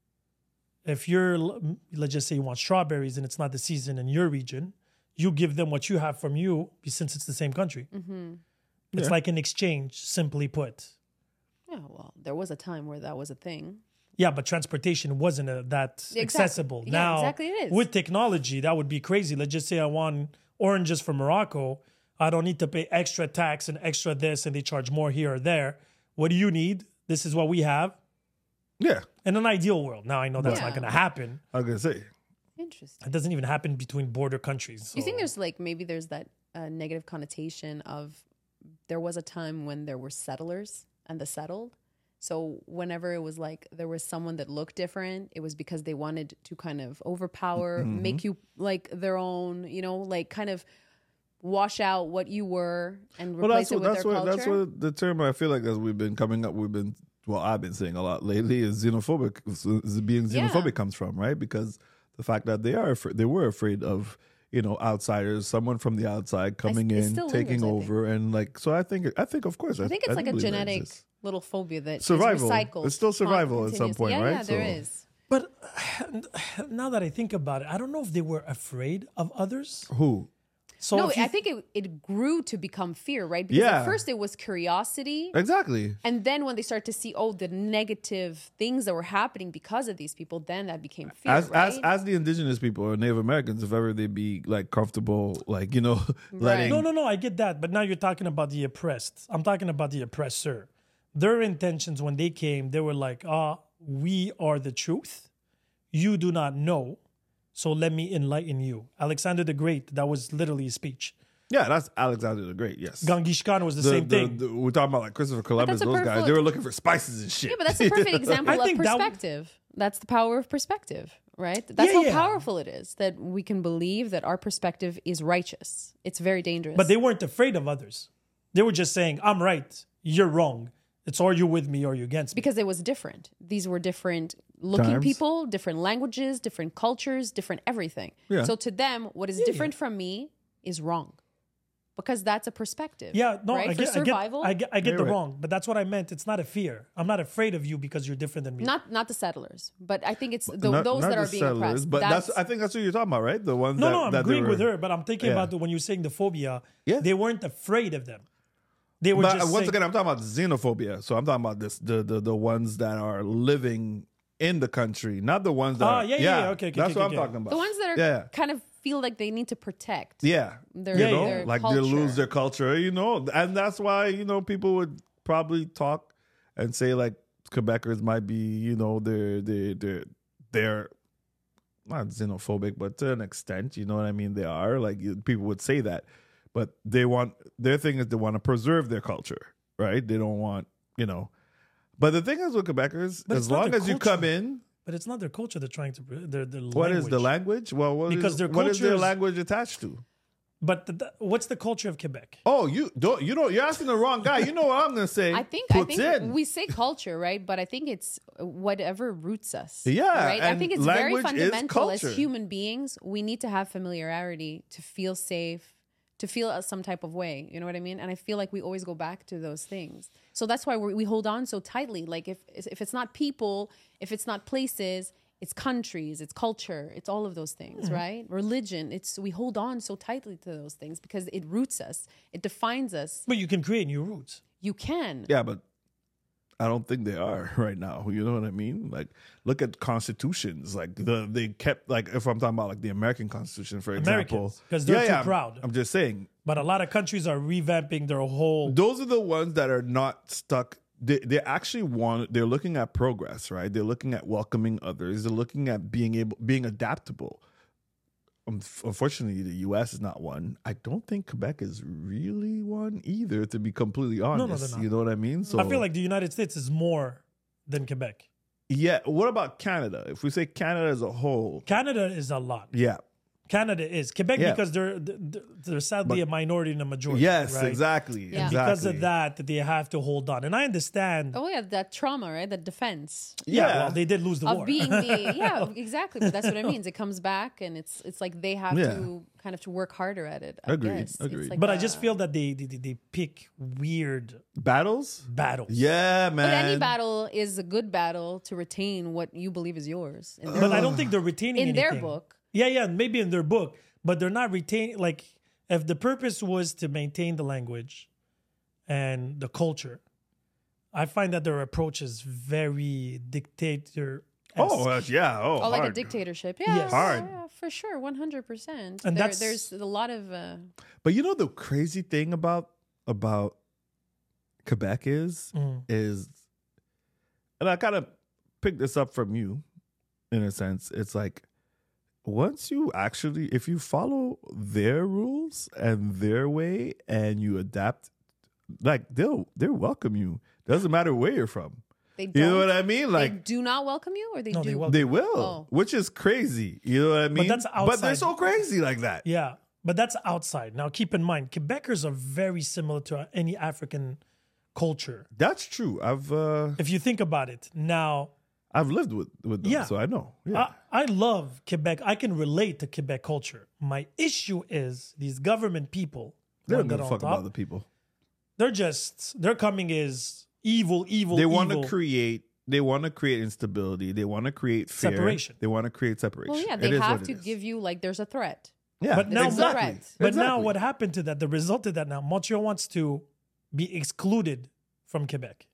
if you're, let's just say you want strawberries and it's not the season in your region, you give them what you have from you since it's the same country. It's like an exchange, simply put. Yeah, well, there was a time where that was a thing. Yeah, but transportation wasn't that accessible. Yeah, Now, exactly it is. with technology, that would be crazy. Let's just say I want oranges from Morocco. I don't need to pay extra tax and extra this, and they charge more here or there. What do you need? This is what we have. Yeah, In an ideal world. Now, I know that's not Yeah. going to happen. I was going to say. Interesting. It doesn't even happen between border countries. You think so- there's like maybe there's that negative connotation of there was a time when there were settlers and the settled. So whenever it was like there was someone that looked different, it was because they wanted to kind of overpower, make you like their own, you know, like kind of wash out what you were and replace it with their culture. That's what the term I feel like as we've been coming up, I've been saying a lot lately is xenophobic. Being xenophobic comes from, right? Because the fact that they were afraid of, you know, outsiders, someone from the outside coming it in, still taking lingers, I over, and like. So I think of course, I think it's like a believe that genetic exists. little phobia that Survival. is recycled. It's still survival at some point, yeah, right? Yeah, there So- is. But now that I think about it, I don't know if they were afraid of others. Who? So No, if you- I think it grew to become fear, right? Because Yeah. at first it was curiosity. Exactly. And then when they start to see, the negative things that were happening because of these people, then that became fear, right? As the indigenous people or Native Americans, if ever they be like comfortable, like, you know, letting. No, I get that. But now you're talking about the oppressed. I'm talking about the oppressor. Their intentions when they came, they were like, we are the truth. You do not know. So let me enlighten you. Alexander the Great, that was literally a speech. Yeah, that's Alexander the Great. Yes. Genghis Khan was the same thing. We're talking about like Christopher Columbus, that's a those guys. perfect- They were looking for spices and shit. Yeah, but that's a perfect example I of think that- perspective. That's the power of perspective, right? That's Yeah, how yeah. powerful it is that we can believe that our perspective is righteous. It's very dangerous. But they weren't afraid of others. They were just saying, I'm right, you're wrong. It's or you with me or you against me. because it was different. These were different looking Times. people, different languages, different cultures, different everything. Yeah. So to them, what is different from me is wrong. Because that's a perspective. Yeah, no, right? I For get, survival, I get You're the right. wrong, but that's what I meant. It's not a fear. I'm not afraid of you because you're different than me. not the settlers, but I think it's Not- those not that are the being settlers, oppressed. But I think that's what you're talking about, right? The ones No, that, no, I'm that they agreeing were- with her, but I'm thinking Yeah. about when you're saying the phobia, Yeah. they weren't afraid of them. They were But just once saying, again, I'm talking about xenophobia. So I'm talking about the ones that are living in the country, not the ones that. Ah, are, yeah, okay, That's okay, what okay. I'm talking about. the ones that are Yeah. kind of feel like they need to protect Yeah. their, Yeah, You know, their like culture. they lose their culture, you know, and that's why, you know, people would probably talk and say like Quebecers might be, they're not xenophobic, but to an extent, you know what I mean? They are like people would say that, but their thing is they want to preserve their culture, right? They don't want, But the thing is with Quebecers, But as it's not long their as you culture. come in, But it's not their culture they're trying to their what is the language? Well, Because their what is culture their is- language attached to? But what's the culture of Quebec? Oh, you're asking the wrong guy. You know what I'm gonna say? I think in. we say culture, right? But I think it's whatever roots us. Yeah, right. I and think it's very language is fundamental as culture. human beings. We need to have familiarity to feel safe, to feel some type of way. You know what I mean? And I feel like we always go back to those things. So that's why we hold on so tightly. Like if it's not people, if it's not places, it's countries, it's culture, it's all of those things, right? Religion, we hold on so tightly to those things because it roots us, it defines us. But you can create new roots. You can. Yeah, but I don't think they are right now. You know what I mean? Like, look at constitutions. Like they kept like if I'm talking about like the American Constitution, for example, Americans, 'cause they're too proud. I'm just saying But a lot of countries are revamping their whole. those are the ones that are not stuck. They actually they're looking at progress, right? They're looking at welcoming others. They're looking at being adaptable. Unfortunately, the U.S. is not one. I don't think Quebec is really one either, to be completely honest. they're not. You know what I mean? So I feel like the United States is more than Quebec. yeah. What about Canada? If we say Canada as a whole, Canada is a lot. yeah. Canada is Quebec Yeah. because they're sadly a minority and a majority. Yes, right? exactly. Yeah. Exactly. Because of that, they have to hold on, and I understand. Oh yeah, that trauma, right? That defense Yeah, Yeah. well, they did lose the of war. being exactly. But that's what it means. It comes back, and it's like they have Yeah. to kind of to work harder at it. Agreed, Guess. It's agreed. like But I a- just feel that they pick weird Battles? battles. Yeah, man. But any battle is a good battle to retain what you believe is yours. In their, But I don't think they're retaining in their anything. book. Yeah, maybe in their book, but they're not retaining. Like, if the purpose was to maintain the language and the culture, I find that their approach is very dictator. yeah. Oh, Oh, like a hard. dictatorship. Yeah, Yes. Hard. yeah, for sure, 100%. And There's a lot of. But you know the crazy thing about Quebec is, and I kind of picked this up from you, in a sense. It's like once you actually, if you follow their rules and their way, and you adapt, like they'll welcome you. Doesn't matter where you're from. They don't. You know what I mean? They Like do not welcome you, or they No, do. they welcome they will, Oh. which is crazy. You know what I mean? that's But they're outside. so crazy like that. Yeah, but that's outside. Now, keep in mind, Quebecers are very similar to any African culture. That's true. If you think about it. Now, I've lived with them, Yeah. so I know. Yeah. I love Quebec. I can relate to Quebec culture. My issue is these government people. They don't one give that a on fuck top, about the people. they're coming as evil. They want to evil. create. They want to create instability. They want to create fear. Separation. They want to create separation. Well, yeah, It they is have what to it is. give you like there's a threat. Yeah, But now- exactly. Correct. But now Exactly. what happened to that? The result of that now, Montreal wants to be excluded from Quebec.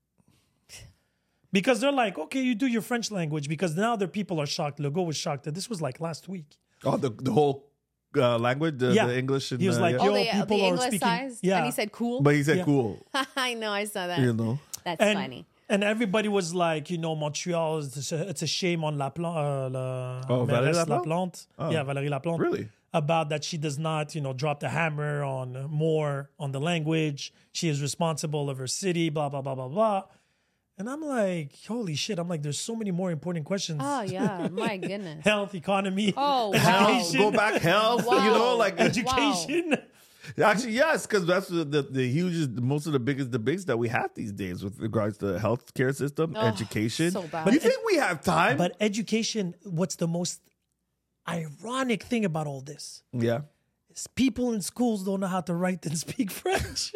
Because they're like, okay, you do your French language, because now their people are shocked. Legault was shocked that this was like last week. Oh, the whole language, the English, and He was like, yeah. Yo, Oh, the people are English speaking- size. yeah. And he said cool. But he said Yeah. cool. I know, I saw that. You know. That's And, funny. and everybody was like, Montreal, it's a shame on Valérie Mairesse Laplante? Laplante. Yeah, Valérie Laplante. Really? About that she does not, drop the hammer on more on the language. She is responsible of her city, blah, blah, blah, blah, blah. And I'm like, holy shit. I'm like, there's so many more important questions. Oh, yeah. My goodness. Health, economy, Oh, wow. Health, go back, health. Wow. You know, like education. actually, yes, because that's the hugest, most of the biggest debates that we have these days with regards to the healthcare system, Oh, education. so bad. But you think we have time? But education, what's the most ironic thing about all this? yeah. Is people in schools don't know how to write and speak French.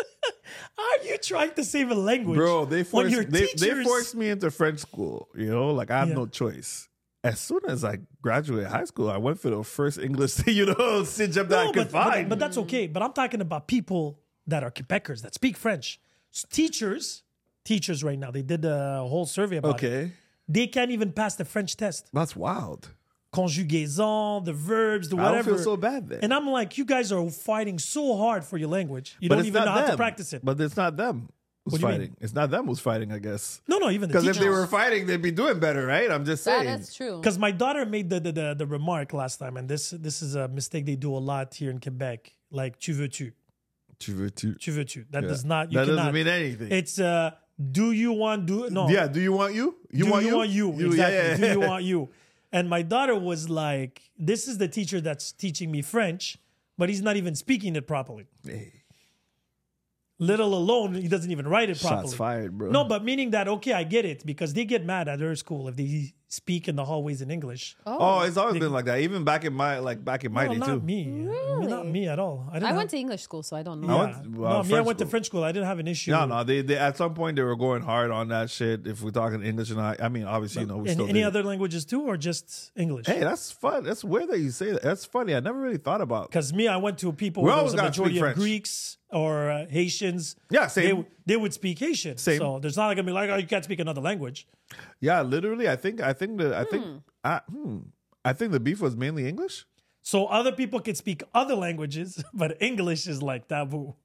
Are you trying to save a language? Bro, they when your forced they teachers- forced me into French school. Like I have Yeah. no choice. As soon as I graduated high school, I went for the first English, sit job that I could find. But that's okay. But I'm talking about people that are Quebecers that speak French. Teachers right now, they did a whole survey about it. okay, They can't even pass the French test. that's wild. Conjugaison, the verbs, the I whatever. don't feel so bad then. And I'm like, you guys are fighting so hard for your language. You But don't it's even know not how to them. practice it. But it's not them. who's What do you mean? fighting. It's not them who's fighting, I guess. No, even the Because if teachers. they were fighting, they'd be doing better, right? I'm just saying. That is true. Because my daughter made the remark last time, and this is a mistake they do a lot here in Quebec. Like tu veux-tu, Tu veux-tu? tu veux-tu. That Yeah. does not. You That cannot. doesn't mean anything. It's do you want do no? Yeah, do you want you? do want you want you? Exactly. Yeah. Do you want you? And my daughter was like, "This is the teacher that's teaching me French, but he's not even speaking it properly. Hey, Little alone, he doesn't even write it properly." shots fired, bro. No, but meaning that okay, I get it because they get mad at her school if they speak in the hallways in English. Oh, it's always been like that. Even back in my No, day not too. me. I mean, not me at all. I went to English school, so I don't know. I Yeah. went- No, well, me, I French went to school. French school. I didn't have an issue. No, they at some point they were going hard on that shit. If we're talking English and I mean, obviously, you know, we still Any did. other languages too, or just English? Hey, that's fun. That's weird that you say that. That's funny. I never really thought about. Because me, I went to people We where there always was a gotta speak majority of French. Greeks or Haitians. Yeah, same. They would speak Haitian. Same. So there's not gonna be like, oh, you can't speak another language. Yeah, literally, I think the beef was mainly English. So other people can speak other languages, but English is like taboo.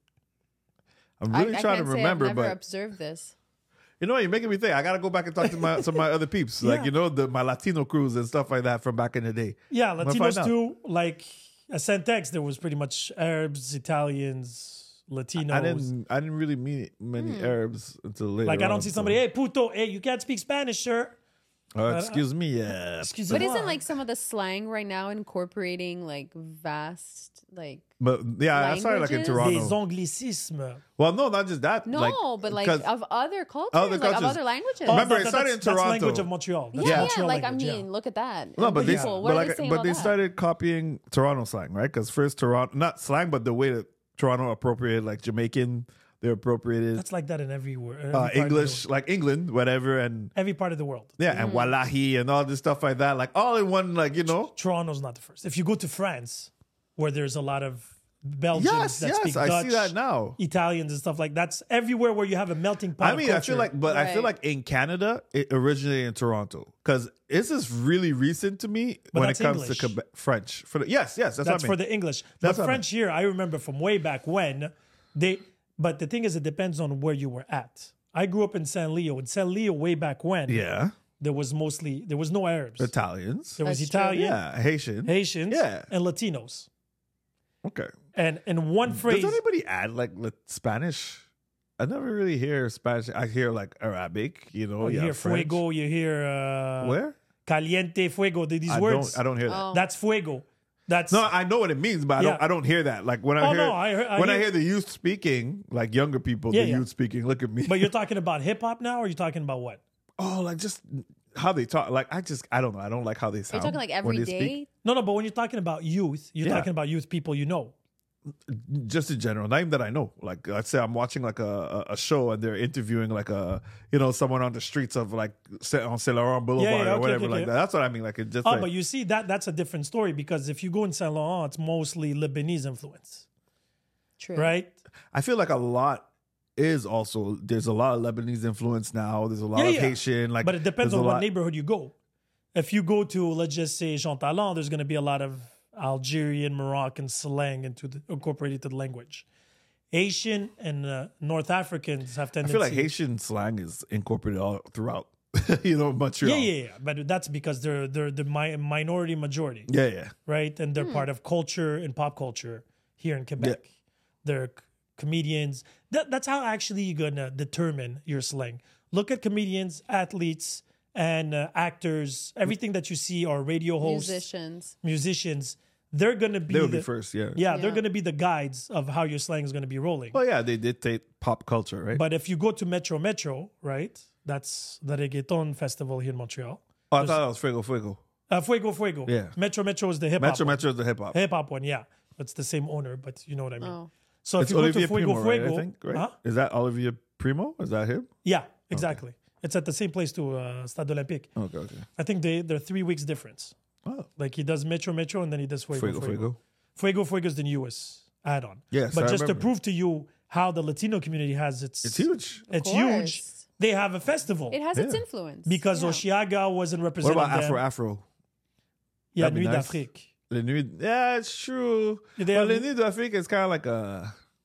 I'm I really trying to can't say remember, I've never but observed this. you know, you're making me think. I gotta go back and talk to some of my other peeps, like Yeah. you know, my Latino crews and stuff like that from back in the day. Yeah, gonna find Latinos out. too. Like at Centex, there was pretty much Arabs, Italians, Latinos. I didn't really meet many Arabs until later. Like I don't on, see so- somebody, hey puto, hey, you can't speak Spanish, sir. Excuse me, yeah. Excuse But me. isn't like some of the slang right now incorporating like vast like But yeah, I started like in Languages? Des Toronto. anglicismes. Well, no, not just that. no, but like 'cause- of other cultures, Other like of cultures. other languages. Oh, Remember, it That- started in that's Toronto. language of Montreal. That's yeah, yeah. Montreal Like I language, mean, look at that. No, but they, People, but what are like, they saying but about they that? started copying Toronto slang, right? Because first Toronto, not slang, but the way that Toronto appropriated like Jamaican, they appropriated That's like that in every word. every part of the English, world. like England, whatever, and Every part of the world. yeah, Mm-hmm. and Wallahi and all this stuff like that, like all in one, like you know. Toronto's not the first. If you go to France, where there's a lot of Belgians Yes, that speak yes, I Dutch, see that now. Italians and stuff like that's everywhere where you have a melting pot. I mean, of I feel culture. like, but I feel Right. like in Canada, it originated in Toronto because this is really recent to me But when it that's comes English. to Quebec, French. For the, yes, that's what I that's mean. for the English. That's But what I French here, I remember from way back when they. But the thing is, it depends on where you were at. I grew up in San Leo. In San Leo, way back when, yeah, there was no Arabs. Italians. There was That's true. Italian, Yeah, Haitian. Haitians, Yeah. and Latinos. Okay. And one phrase, Does anybody add like Spanish? I never really hear Spanish. I hear like Arabic. You know, you yeah, hear French. fuego, you hear Where? caliente fuego. These words. I don't hear that. Oh. That's fuego. That's No, I know what it means, but Yeah. I don't hear that. Like when I Oh, hear no, I when I hear- hear the youth speaking, like younger people, Yeah, the yeah. youth speaking. Look at me. But you're talking about hip hop now, or you're talking about what? oh, like just how they talk. Like I don't know. I don't like how they Are you sound. talking like when every they speak. day? No, but when you're talking about youth, you're Yeah. talking about youth people you know. Just in general, not even that I know. Like let's say I'm watching like a show and they're interviewing like someone on the streets of like on Saint Laurent Boulevard Yeah, or okay, whatever okay, like okay. that. That's what I mean. Like it just Oh, like, but you see that's a different story because if you go in Saint Laurent, it's mostly Lebanese influence, True. right? I feel like a lot is also there's a lot of Lebanese influence now. There's a lot of Haitian. Like, but it depends there's on a what lot- neighborhood you go. If you go to, let's just say, Jean Talon, there's going to be a lot of Algerian, Moroccan slang incorporated to the language. Haitian and North Africans have I tendency. feel like Haitian slang is incorporated all throughout. Montreal. Yeah. But that's because they're the minority majority, yeah. right? And they're part of culture and pop culture here in Quebec. They're comedians. That's how actually you're gonna determine your slang. Look at comedians, athletes, and actors. Everything that you see are radio hosts, musicians. They're gonna be They would be first. Yeah. Yeah, they're Yeah. gonna be the guides of how your slang is gonna be rolling. Well, yeah, they dictate pop culture, right? But if you go to Metro, right? That's the reggaeton festival here in Montreal. oh, I thought it was Fuego Fuego. Fuego. Yeah. Metro is the hip hop. Metro is the hip hop. Hip hop one, yeah. It's the same owner, but you know what I mean. Oh. So if It's you go Olivier to Fuego Primo, right? I Fuego, think, right? huh? Is that Olivier Primo? Is that him? Yeah, exactly. It's at the same place to Stade Olympique. Okay. I think they're 3 weeks difference. Oh, Like he does Metro and then he does Fuego Fuego. Fuego is the newest add-on. Yes, but I just to remember. prove to you how the Latino community has It's huge. It's Of huge. course. They have a festival It has its Yeah. influence. because Yeah. Oshiaga wasn't What representing about them. Afro? Yeah, That'd be Nuit nice. d'Afrique. Les Nuits. Yeah, it's true. They But have- Les Nuits d'Afrique is kind of like a.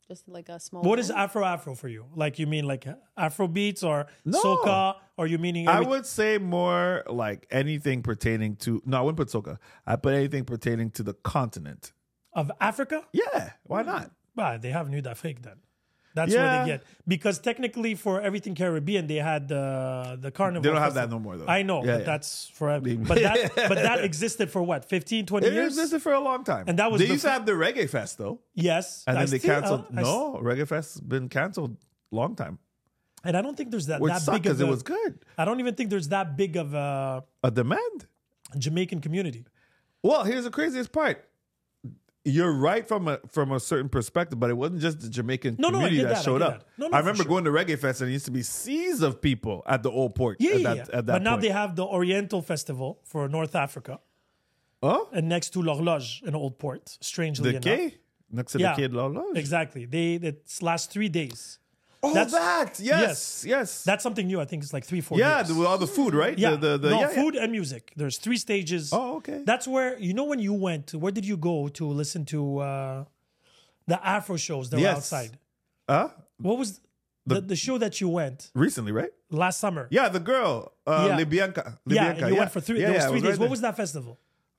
Just like a small. What is band? Afro for you? Like you mean like Afro beats or No. soca, or you meaning I would say more like anything pertaining to. No, I wouldn't put soca. I put anything pertaining to the continent. of Africa? Yeah, why not? Bah, they have Nuit d'Afrique then. That's where Yeah. they get, because technically for everything Caribbean they had the carnival. They don't have that festival. no more though. I know, Yeah, but yeah. that's forever. But that existed for what, 15, 20 It years? existed for a long time. And that was they used to before- have the Reggae Fest though, Yes. and I then they still- canceled. I s- No, Reggae Fest has been canceled long time, And I don't think there's that which big sucked of because it a, was good. I don't even think there's that big of a A demand. Jamaican community. Well, here's the craziest part. You're right from a certain perspective, but it wasn't just the Jamaican No, I community get that that, I showed get up. that. No, I for remember sure. going to Reggae Fest and there used to be seas of people at the old port. Yeah, at yeah, that, yeah. At that But now point. they have the Oriental Festival for North Africa, Oh, and next to L'Horloge in Old Port, strangely the enough. K next to Yeah. the K de la Loge. Exactly. It's last 3 days. Oh, That's- yes. That's something new. I think it's like 3-4 Yeah, days. with all the food, right? Yeah, The yeah. food and music. There's 3 stages. Oh, okay. That's where, you know, when you went, where did you go to listen to the Afro shows that were Yes. outside? Huh? What was the show that you went Recently, right? last summer? Yeah, the girl, Yeah. Libianca. Yeah, and you went for 3. Yeah, there was yeah, 3 I days. right What there. was that festival?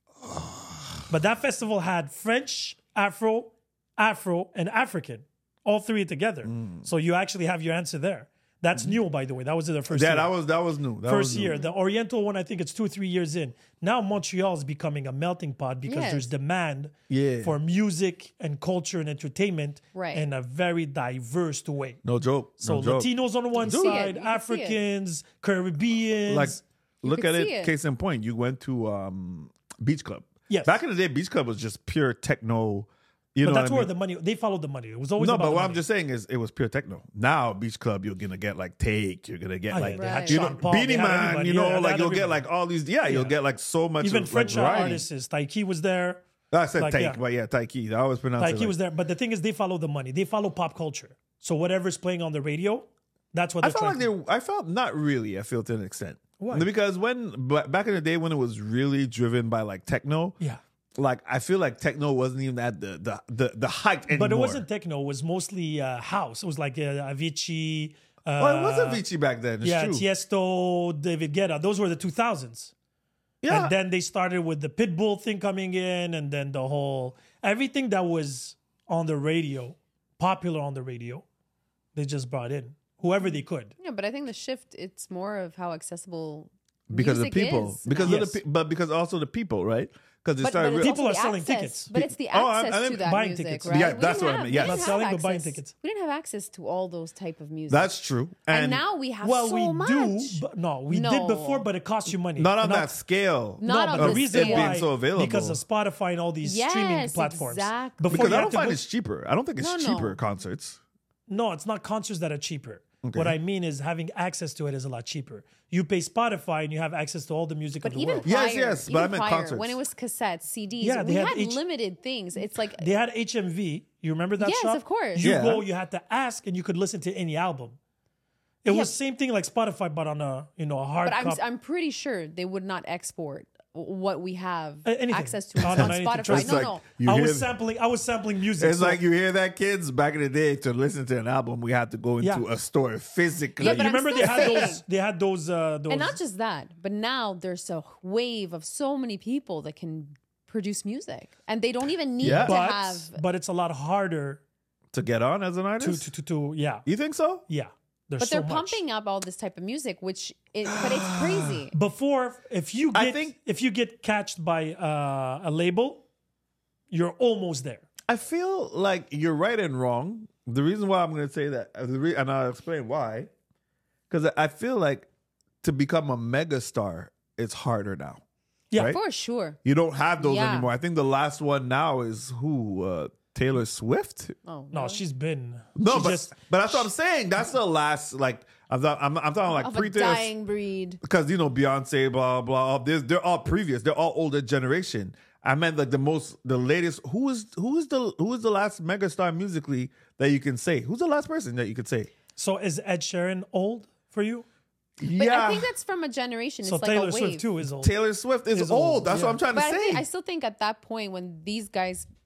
But that festival had French, Afro, and African, all 3 together. Mm. So you actually have your answer there. That's new, by the way. That was their first Yeah, year. that was new. That First was new. year. The Oriental one, I think it's 2 or 3 years in. Now Montreal is becoming a melting pot because Yes. there's demand Yeah. for music and culture and entertainment Right. in a very diverse way. No joke. So no joke. Latinos on one see it. side, You can see it. Africans, Caribbeans. Like, look could at see it. it. Case in point, you went to Beach Club. Yes. Back in the day, Beach Club was just pure techno. You but know that's what I where mean? the money, they followed the money. It was always No, about but the what money. I'm just saying is it was pure techno. Now Beach Club, you're gonna get like Take, you're gonna get Oh, yeah, like they had Right. you know Sean Paul, they Beanie had Man, everybody. you know, Yeah, they like had you'll get everybody. like all these. Yeah, you'll get like so much. Even of, French like, variety. artists. Taiki was there. I said like, Take, yeah. but yeah, Taiki. I always pronounce it. Taiki Like, was there. But the thing is, they follow the money. They follow pop culture. So whatever's playing on the radio, that's what I they're felt trying like to do. I felt not really. I feel to an extent. Why? Because back in the day when it was really driven by like techno, Yeah. like I feel like techno wasn't even at the height anymore. But it wasn't techno. It was mostly house. It was like Avicii. Well, it was Avicii back then. It's Yeah, true. Tiesto, David Guetta. Those were the 2000s. Yeah. And then they started with the Pitbull thing coming in, and then the whole everything that was on the radio, popular on the radio, they just brought in whoever they could. Yeah, but I think the shift, it's more of how accessible because of music the people, is because now. of the but because also the people, right? Because they But started. it's People also are the selling access. tickets. But it's the Oh, I access to didn't- that buying music, tickets. right? Yeah, We that's didn't what I have- meant, we yes. didn't Not have selling, but buying access- tickets. We didn't have access to all those type of music. That's true. and now we have Well, so we much. do, but no, we did No. before, but it costs you money. not on that scale. Not no, on but the the reason scale. why Being so available. because of Spotify and all these streaming Yes, platforms. exactly. Before Because you I had don't to find go- it's cheaper. I don't think it's No, cheaper no. concerts. No, it's not concerts that are cheaper. Okay. What I mean is having access to it is a lot cheaper. You pay Spotify and you have access to all the music But of the even world. prior, Yes, but I even meant prior, concerts. when it was cassettes, CDs, Yeah, they we had had H- limited things. It's like They had HMV. You remember that Yes, shop? of course. You Yeah. go, you had to ask, and you could listen to any album. It Yeah. was same thing like Spotify, but on a a hard but copy. I'm pretty sure they would not export what we have Anything. access to No, on no, anything. Spotify. It's No, like no. you I hear- was sampling music. It's so- like you hear that, kids. Back in the day, to listen to an album, we had to go into Yeah. a store physically. Yeah, you but I'm remember they still had saying- those. They had those. And not just that, but now there's a wave of so many people that can produce music, and they don't even need Yeah. to but have. but it's a lot harder to get on as an artist. to yeah You think so? yeah. There's But so they're much. pumping up all this type of music, but it's crazy. Before, if you I get think- if you get catched by a label, you're almost there. I feel like you're right and wrong. The reason why I'm going to say that, and I'll explain why, because I feel like to become a megastar, it's harder now. Yeah. Right? For sure. You don't have those Yeah. anymore. I think the last one now is who? Taylor Swift? Oh No, she's been No, she but just that's what I'm saying. That's the last. Like I'm talking like of a previous. dying breed. Because Beyonce, blah blah. They're all previous. They're all older generation. I meant like the latest. Who is the last megastar musically that you can say? Who's the last person that you could say? so is Ed Sheeran old for you? But Yeah, I think that's from a generation. So It's like Taylor a wave. Swift too is old. Taylor Swift is Is old. old, That's yeah. what I'm trying to But say. I still think at that point when these guys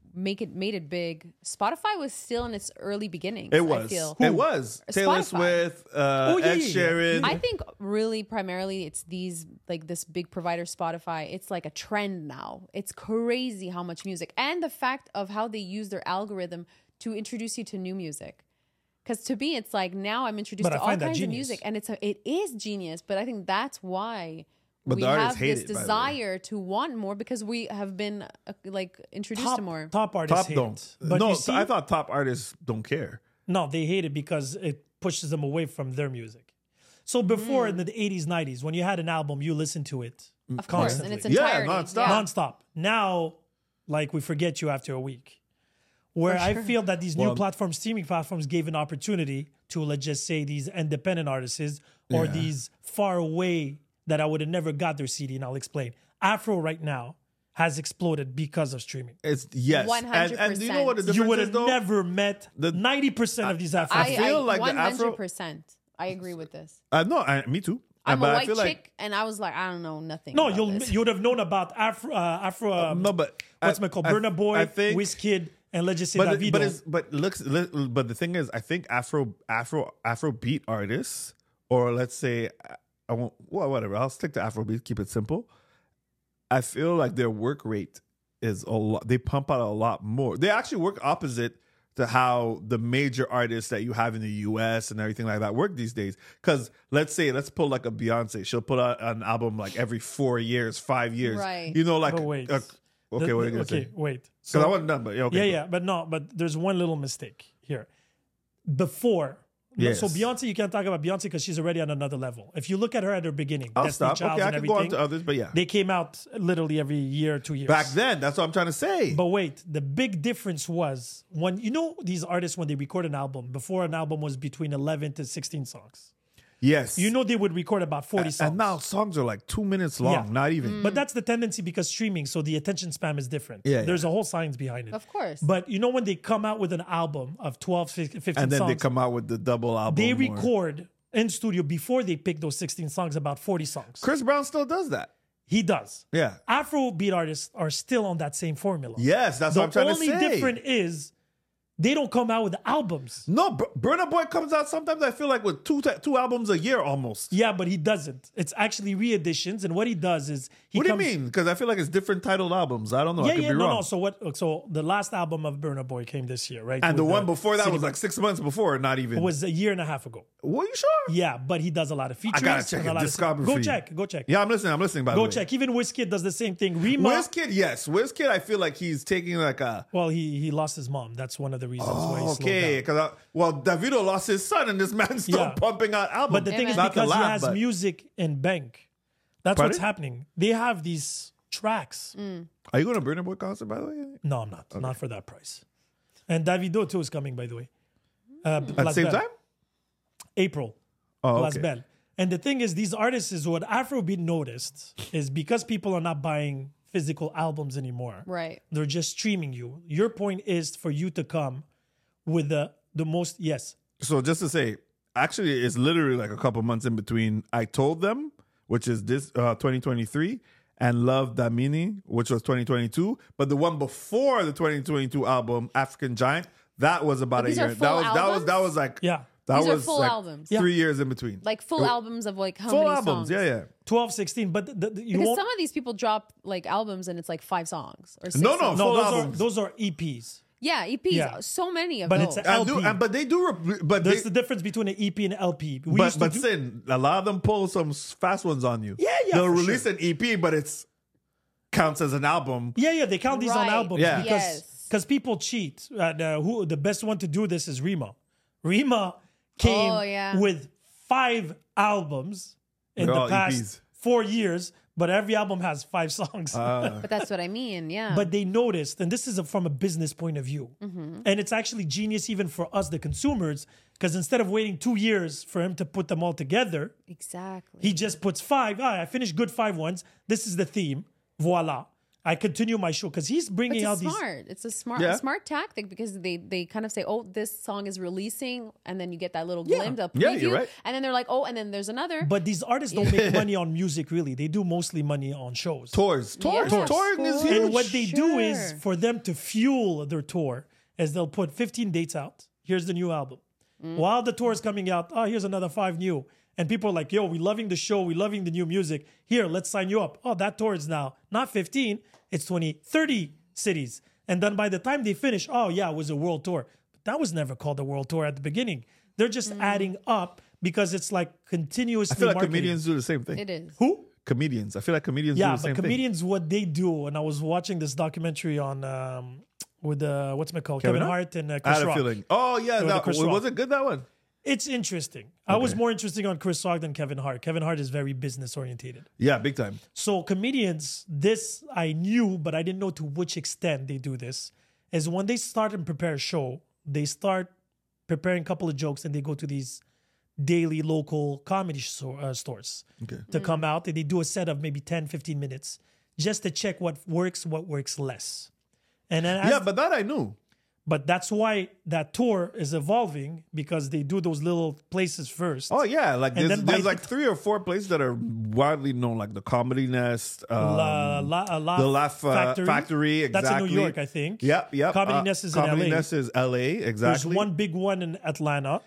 made it big. Spotify was still in its early beginnings. It was. I feel. It was. Taylor Spotify. Swift, yeah, Ed yeah, yeah. Sheeran. I think really primarily it's these like this big provider Spotify. It's like a trend now. It's crazy how much music and the fact of how they use their algorithm to introduce you to new music. Because to me, it's like now I'm introduced But to I all find that kinds of genius. music, and it is genius. But I think that's why But we the artists have hate this it, by the way. desire to want more because we have been like introduced to more. Top artists Top hate don't. it. But No, you see, I thought top artists don't care. no, they hate it because it pushes them away from their music. So before in the 80s, 90s, when you had an album, you listened to it Of course, constantly. in its Yeah, entirety. nonstop. nonstop. Now, like we forget you after a week. Where I feel that these new Well- platforms, streaming platforms, gave an opportunity to, let's just say, these independent artists or Yeah. these far away that I would have never got their CD. And I'll explain. Afro right now has exploded because of streaming. It's yes, and do you know what the difference You would is have though? never met 90% of these Afro. I feel like the Afro- 100%. I agree with this. No, me too. I'm But a I white feel chick, like and I was like, I don't know nothing. No, about this. you would have known about Afro. no, but what's it called? Burna Boy, I think, Wizkid, and let's just say but Davido. but the thing is, I think Afro beat artists, or let's say, I won't. Well, whatever. I'll stick to Afro beat. Keep it simple. I feel like their work rate is a lot. They pump out a lot more. They actually work opposite to how the major artists that you have in the US and everything like that work these days. Because let's pull like a Beyonce. She'll put out an album like every 4 years, 5 years. Right. You know, like But wait. okay, what are you gonna okay, say? wait. Because I wasn't done, but yeah, okay. Yeah, but there's one little mistake here. Before, Yes. so Beyonce, you can't talk about Beyonce because she's already on another level. If you look at her at her beginning, I'll Destiny stop. Child Okay, I and can go on everything, to others, but yeah. they came out literally every year, 2 years. Back then, that's what I'm trying to say. But wait, the big difference was when you know these artists when they record an album. Before an album was between 11 to 16 songs. yes. You know they would record about 40 songs. and now songs are like 2 minutes long, Yeah. not even. But that's the tendency because streaming, so the attention span is different. Yeah, There's yeah. a whole science behind it. Of course. But you know when they come out with an album of 12, 15 And then songs, they come out with the double album. they or- record in studio before they pick those 16 songs about 40 songs. Chris Brown still does that. He does. Yeah. Afrobeat artists are still on that same formula. Yes, that's The what I'm trying to only say. difference is they don't come out with albums. No, Burna Boy comes out sometimes. I feel like with two albums a year almost. Yeah, but he doesn't. It's actually re-editions, and what he does is he What do you comes, mean? Because I feel like it's different titled albums. I don't know. I could be wrong. no. So the last album of Burna Boy came this year, right? And the With one before that City was Boy. like 6 months before, not even. It was a year and a half ago. Were you sure? Yeah, but he does a lot of features. gotta check and a it. lot of stuff. Discography. Go check. Yeah, I'm listening. By the Go way. check. Even Wizkid does the same thing. Rima. Wizkid, yes. Wizkid, I feel like he's taking like a. Well, he lost his mom. That's one of the reasons why he slowed Okay, down. because Davido lost his son, and this man's still Yeah. pumping out albums. But the thing is, Not to because he laugh, has but- music in bank, that's Pardon? what's happening. They have these tracks. Are you going to Burna Boy concert, by the way? No, I'm not. Not for that price. And Davido too is coming, by the way. At the same time? April. Oh, Las okay. Belle. And the thing is, these artists is what Afrobeat noticed is because people are not buying physical albums anymore. Right. They're just streaming you. Your point is for you to come with the most, yes. So just to say, actually, it's literally like a couple months in between I Told Them, which is this 2023, and Love Damini, which was 2022. But the one before the 2022 album, African Giant, that was about a these are year. full That was like Yeah. that These are was full like albums. 3 years in between. Like full albums of like how full many albums, songs? yeah. 12, 16, but you Because won't. some of these people drop like albums and it's like 5 songs or 6 No, songs. No, full those albums. those are EPs. Yeah, EPs. Yeah. So many of But those. it's a- But they do. But There's they, the difference between an EP and an LP. We used to but do- Sin, a lot of them pull some fast ones on you. Yeah, They'll for release sure. an EP, but it's counts as an album. Yeah, they count these on Right. albums Yeah. because people cheat. Who the best one to do this is Rima. Rima came Oh, yeah. with 5 albums in They're the all past EPs. 4 years, but every album has 5 songs. But that's what I mean. Yeah. But they noticed, and this is from a business point of view, and it's actually genius even for us, the consumers, because instead of waiting 2 years for him to put them all together, exactly. he just puts 5. I finished good 5 ones. This is the theme. Voila. I continue my show because he's bringing out these. It's a smart, Yeah. a smart tactic because they kind of say, oh, this song is releasing, and then you get that little Yeah. glimpse of Yeah, preview, you're right. and then they're like, oh, and then there's another. But these artists don't make money on music, really. They do mostly money on shows. Tours. Yes. Touring is Tours. huge. And what they do is Sure. for them to fuel their tour is they'll put 15 dates out. Here's the new album. While the tour is coming out, oh, here's another 5 new. And people are like, yo, we loving the show. We loving the new music. Here, let's sign you up. Oh, that tour is now not 15. It's 20, 30 cities. And then by the time they finish, oh, yeah, it was a world tour. But that was never called a world tour at the beginning. They're just adding up because it's like continuously I feel like marketing. comedians do the same thing. It is. Who? Comedians. I feel like comedians do Yeah, the same but comedians, what they do, and I was watching this documentary on with what's it called, Kevin Hart and thing. I Chris had a Rock. feeling. Oh, yeah. With That, Chris was Rock. it good, that one? It's interesting. I was more interesting on Chris Rock than Kevin Hart. Kevin Hart is very business orientated. Yeah, big time. So comedians, this I knew, but I didn't know to which extent they do this. Is when they start and prepare a show, they start preparing a couple of jokes and they go to these daily local comedy stores to come out, and they do a set of maybe 10, 15 minutes just to check what works less. And then Yeah, but that I knew. but that's why that tour is evolving because they do those little places first. Oh, yeah. Like, And then by there's like 3 or 4 places that are widely known, like the Comedy Nest, the Laugh Factory. Exactly. That's in New York, I think. Yep. Comedy Nest is in Comedy LA. Nest is LA, exactly. There's one big one in Atlanta,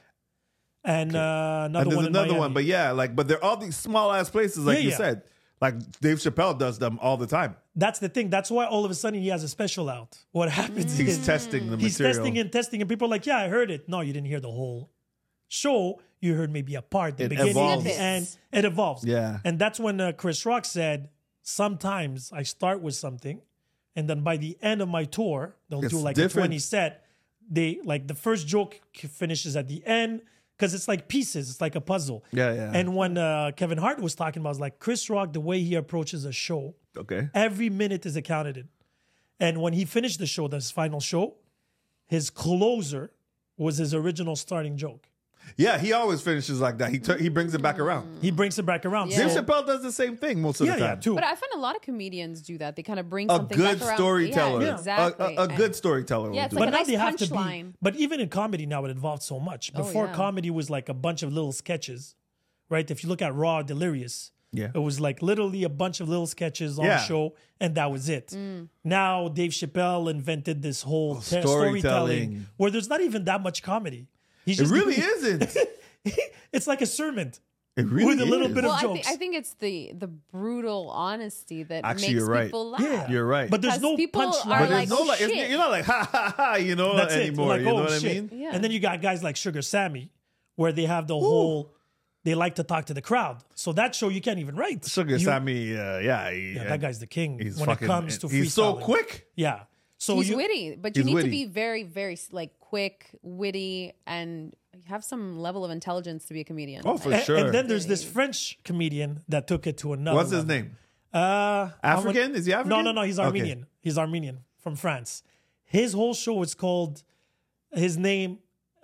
and another and there's one in another Miami. one, but yeah, like, but they're all these small ass places, like Yeah, you yeah. said. Like Dave Chappelle does them all the time. That's the thing. That's why all of a sudden he has a special out. What happens He's is testing the he's material. testing, and people are like, "Yeah, I heard it." No, you didn't hear the whole show. You heard maybe a part, the It beginning, evolves. and it evolves. Yeah. and that's when Chris Rock said, "Sometimes I start with something, and then by the end of my tour, they'll It's do like different. a 20 set. They like the first joke finishes at the end." Because it's like pieces, it's like a puzzle. Yeah. And when Kevin Hart was talking about, it was like Chris Rock, the way he approaches a show, Okay. every minute is accounted. And when he finished the show, his final show, his closer was his original starting joke. Yeah, he always finishes like that. He brings it back around. He brings it back around. Yeah. Dave So, Chappelle does the same thing most of the yeah, time. too. But I find a lot of comedians do that. They kind of bring A something good back around. storyteller. Yeah, exactly. A good storyteller. Yeah, will it's do like that. a nice now they have to be. punchline. But even in comedy now, it evolved so much. Before yeah. comedy was like a bunch of little sketches, right? If you look at Raw, Delirious, Yeah. it was like literally a bunch of little sketches on Yeah. the show, and that was it. Now Dave Chappelle invented this whole storytelling. storytelling where there's not even that much comedy. He's It just really doing- isn't. It's like a sermon. It really With a little is. bit of Well, jokes. I think it's the brutal honesty that Actually, makes you're right. people laugh. Yeah. You're right. But there's Because no people punchline. are But like, there's no oh, like, shit. you're not like ha ha ha, you know, That's it. anymore. Like, you know oh, what I shit. mean? Yeah. And then you got guys like Sugar Sammy, where they have the whole. They like to talk to the crowd. So that show you can't even write. Sugar You- Sammy, yeah, that guy's the king he's when fucking, it comes to freestyling. he's so quick. Yeah. So He's you, witty, but you He's need witty. to be very, very like quick, witty, and have some level of intelligence to be a comedian. Oh, for and, sure. and then there's this French comedian that took it to another. What's his level. name? I'm African? Is he African? No. He's Okay. Armenian. He's Armenian from France. His whole show is called his name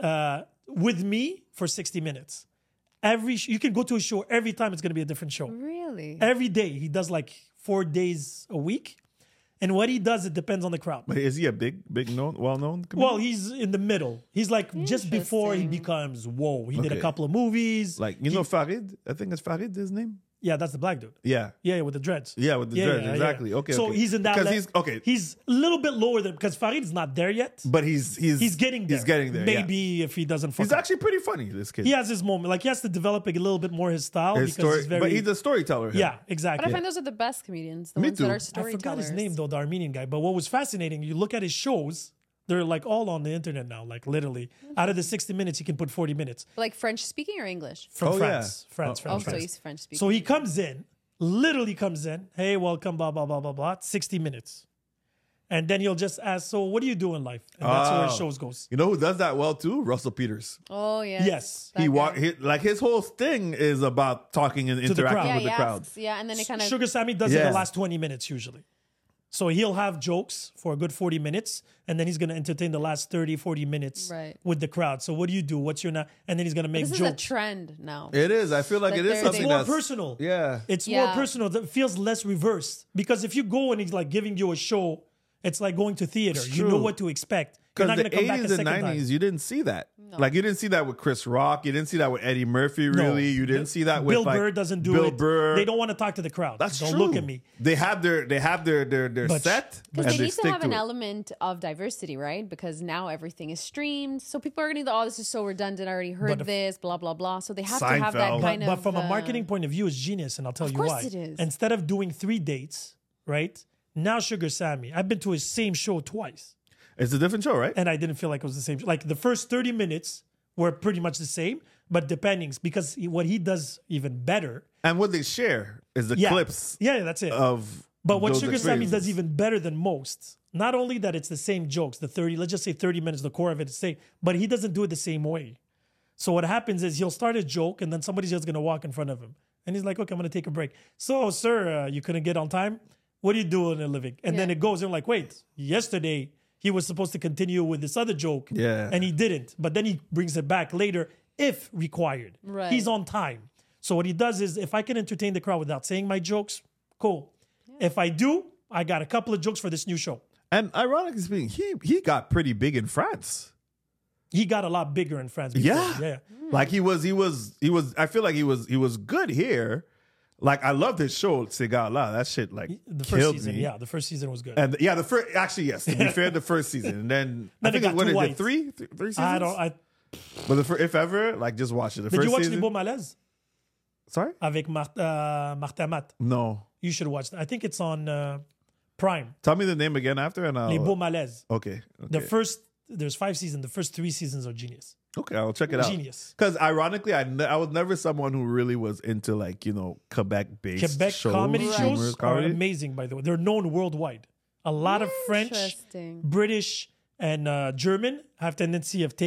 with me for 60 minutes. You can go to a show every time. It's going to be a different show. Really? Every day he does like 4 days a week, and what he does it depends on the crowd. But is he a big known, well known? Well, he's in the middle. He's like just before he Interesting. becomes whoa. He did a Okay. couple of movies. like you know Farid. I think it's Farid. His name. Yeah, that's the black dude. Yeah. Yeah, with the dreads. Yeah, with the dreads, exactly. Okay, So okay. he's in that. Because he's- okay. He's a little bit lower than because Farid's not there yet. But he's He's getting there. He's getting there. yeah. Maybe if he doesn't. Fuck He's up. actually pretty funny. This kid. He has his moment. Like he has to develop a little bit more his style His because story, he's very. but he's a storyteller. him. yeah, But exactly. I find those are the best comedians, the Me ones too. that are I storytellers. I forgot his name though, the Armenian guy. But what was fascinating, you look at his shows. They're like all on the internet now. Like literally, out of the 60 minutes, he can put 40 minutes Like French speaking or English? from Oh, yeah. France. France. Oh, so France. he's French speaking. So he comes in, literally comes in. Hey, welcome, blah blah blah blah blah. 60 minutes, and then he'll just ask, "So, what do you do in life?" And that's where his Oh. shows goes. You know who does that well too? Russell Peters. Oh yes. Yes. That guy. Like his whole thing is about talking and the interacting crowd. Yeah, with the he crowd. asks, yeah, and then it kind of Sugar Sammy does it Yeah. the last 20 minutes usually. So he'll have jokes for a good 40 minutes, and then he's going to entertain the last 30, 40 minutes Right. with the crowd. So what do you do? What's your and then he's going to make This is a jokes. trend now. It is. I feel like But it is they're- something It's more that's personal. Yeah. It's more Yeah. personal. It feels less reversed. Because if you go and he's like giving you a show, it's like going to theater. It's You know true. what to expect. You're Because not the going to come back a 80s and second 90s, time. you didn't see that. Like, you didn't see that with Chris Rock. You didn't see that with Eddie Murphy, No. really. You didn't see that with Bill like, Burr doesn't do Bill it. Burr. They don't want to talk to the crowd. That's don't true. look at me. They have their But- set. Because and they need to stick have an it. element of diversity, right? Because now everything is streamed. So people are going to go, oh, this is so redundant. I already heard But if- this, blah, blah, blah. So they have to have that Seinfeld. kind But of... from a marketing point of view, it's genius, and I'll tell Of you course why. it is. Instead of doing 3 dates, right? Now Sugar Sammy, I've been to his same show twice, It's a different show, right? and I didn't feel like it was the same. Like the first 30 minutes were pretty much the same, but depending, because what he does even better. And what they share is the Yeah, clips yeah, that's it. of. But what those Sugar Sammy experiences. does even better than most, not only that it's the same jokes, the 30, let's just say 30 minutes, the core of it is the same, but he doesn't do it the same way. So what happens is he'll start a joke and then somebody's just going to walk in front of him. And he's like, okay, I'm going to take a break. So, sir, you couldn't get on time? What are you doing a living? And then Yeah. it goes, and I'm like, wait, yesterday he was supposed to continue with this other joke. Yeah. And he didn't. But then he brings it back later if required. Right. He's on time. So what he does is if I can entertain the crowd without saying my jokes, cool. If I do, I got a couple of jokes for this new show. And ironically speaking, he got pretty big in France. He got a lot bigger in France. Before. Yeah. Like he was. I feel like he was good here. Like I loved his show, Segal La. That shit like The first killed season, me. yeah, the first season was good. And yeah, the first actually yes. To be fair, the first season, and then I Then it think got what too is white. it? Three seasons. I But if ever, like just watch it. The did first you watch season. Les Beaux Malaises Sorry, avec Martin Matt? no. You should watch that. I think it's on Prime. Tell me the name again after, and I'll. Les Beaux Malaises. Okay. The first, there's 5 seasons. The first 3 seasons are genius. Okay, I'll check it out. Genius. Because ironically, I was never someone who really was into like Quebec-based Quebec shows, comedy humor, shows are comedy. amazing, by the way. They're known worldwide. A lot of French, Interesting. British, and German have tendency of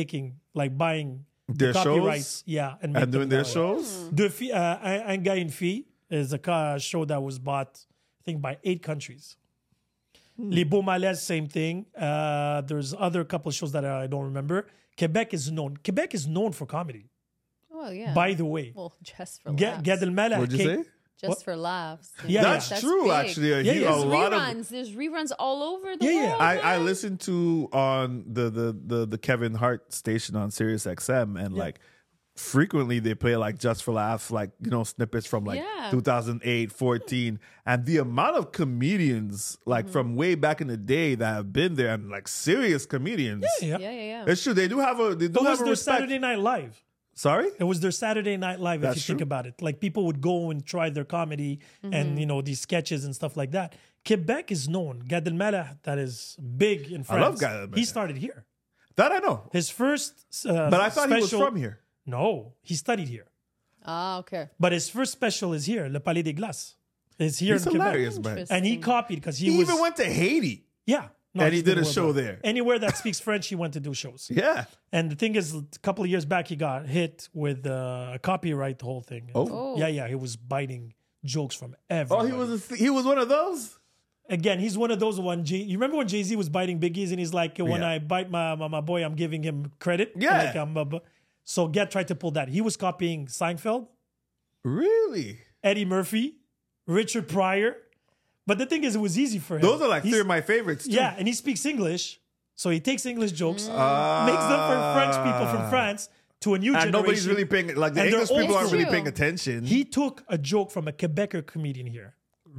buying Their copyrights. shows Yeah, and make doing them their that way. shows. De Fi- Un Gars, Une Fille is a show that was bought, I think, by 8 countries. Les Beaux Malaises, same thing. There's other couple of shows that I don't remember. Quebec is known for comedy, Oh, yeah. by the way. Well, just for Gad laughs. Elmaleh What'd you came- say? Just What? for laughs. Yeah, That's true, big. actually. Yeah, yeah. A There's lot of reruns. There's reruns all over the Yeah, yeah. world. I man. listened to on the Kevin Hart station on Sirius XM, and like frequently they play like just for laughs, like snippets from like Yeah. 2008, 14, and the amount of comedians like from way back in the day that have been there, and like serious comedians. Yeah. Yeah. It's true. They do have a It was have a their respect. Saturday Night Live. Sorry. It was their Saturday Night Live, That's if you think true. about it. Like people would go and try their comedy and these sketches and stuff like that. Quebec is known. Gad Elmaleh, that is big in France. love Gad Elmaleh. He started here. That I know, His first but I thought he was from here. No, he studied here. Ah, okay. But his first special is here, Le Palais des Glaces. Is here He's in Quebec. hilarious, man. Interesting. And he copied because He even went to Haiti. Yeah. No, And he he's did been a show worldwide. there. Anywhere that speaks French, he went to do shows. Yeah. And the thing is, a couple of years back, he got hit with copyright, the whole thing. Oh. Yeah, he was biting jokes from Oh, everybody. he was one of those. Again, he's one of those one. You remember when Jay-Z was biting Biggie's and he's like, when Yeah. I bite my boy, I'm giving him credit. Yeah. So Get tried to pull that. He was copying Seinfeld, Really? Eddie Murphy, Richard Pryor. But the thing is, it was easy for him. Those are like He's- 3 of my favorites. Too. Yeah, and he speaks English. So he takes English jokes, makes them for French people from France to a new And generation. nobody's really paying, like the And they're English people old aren't really school. paying attention. He took a joke from a Quebecer comedian here,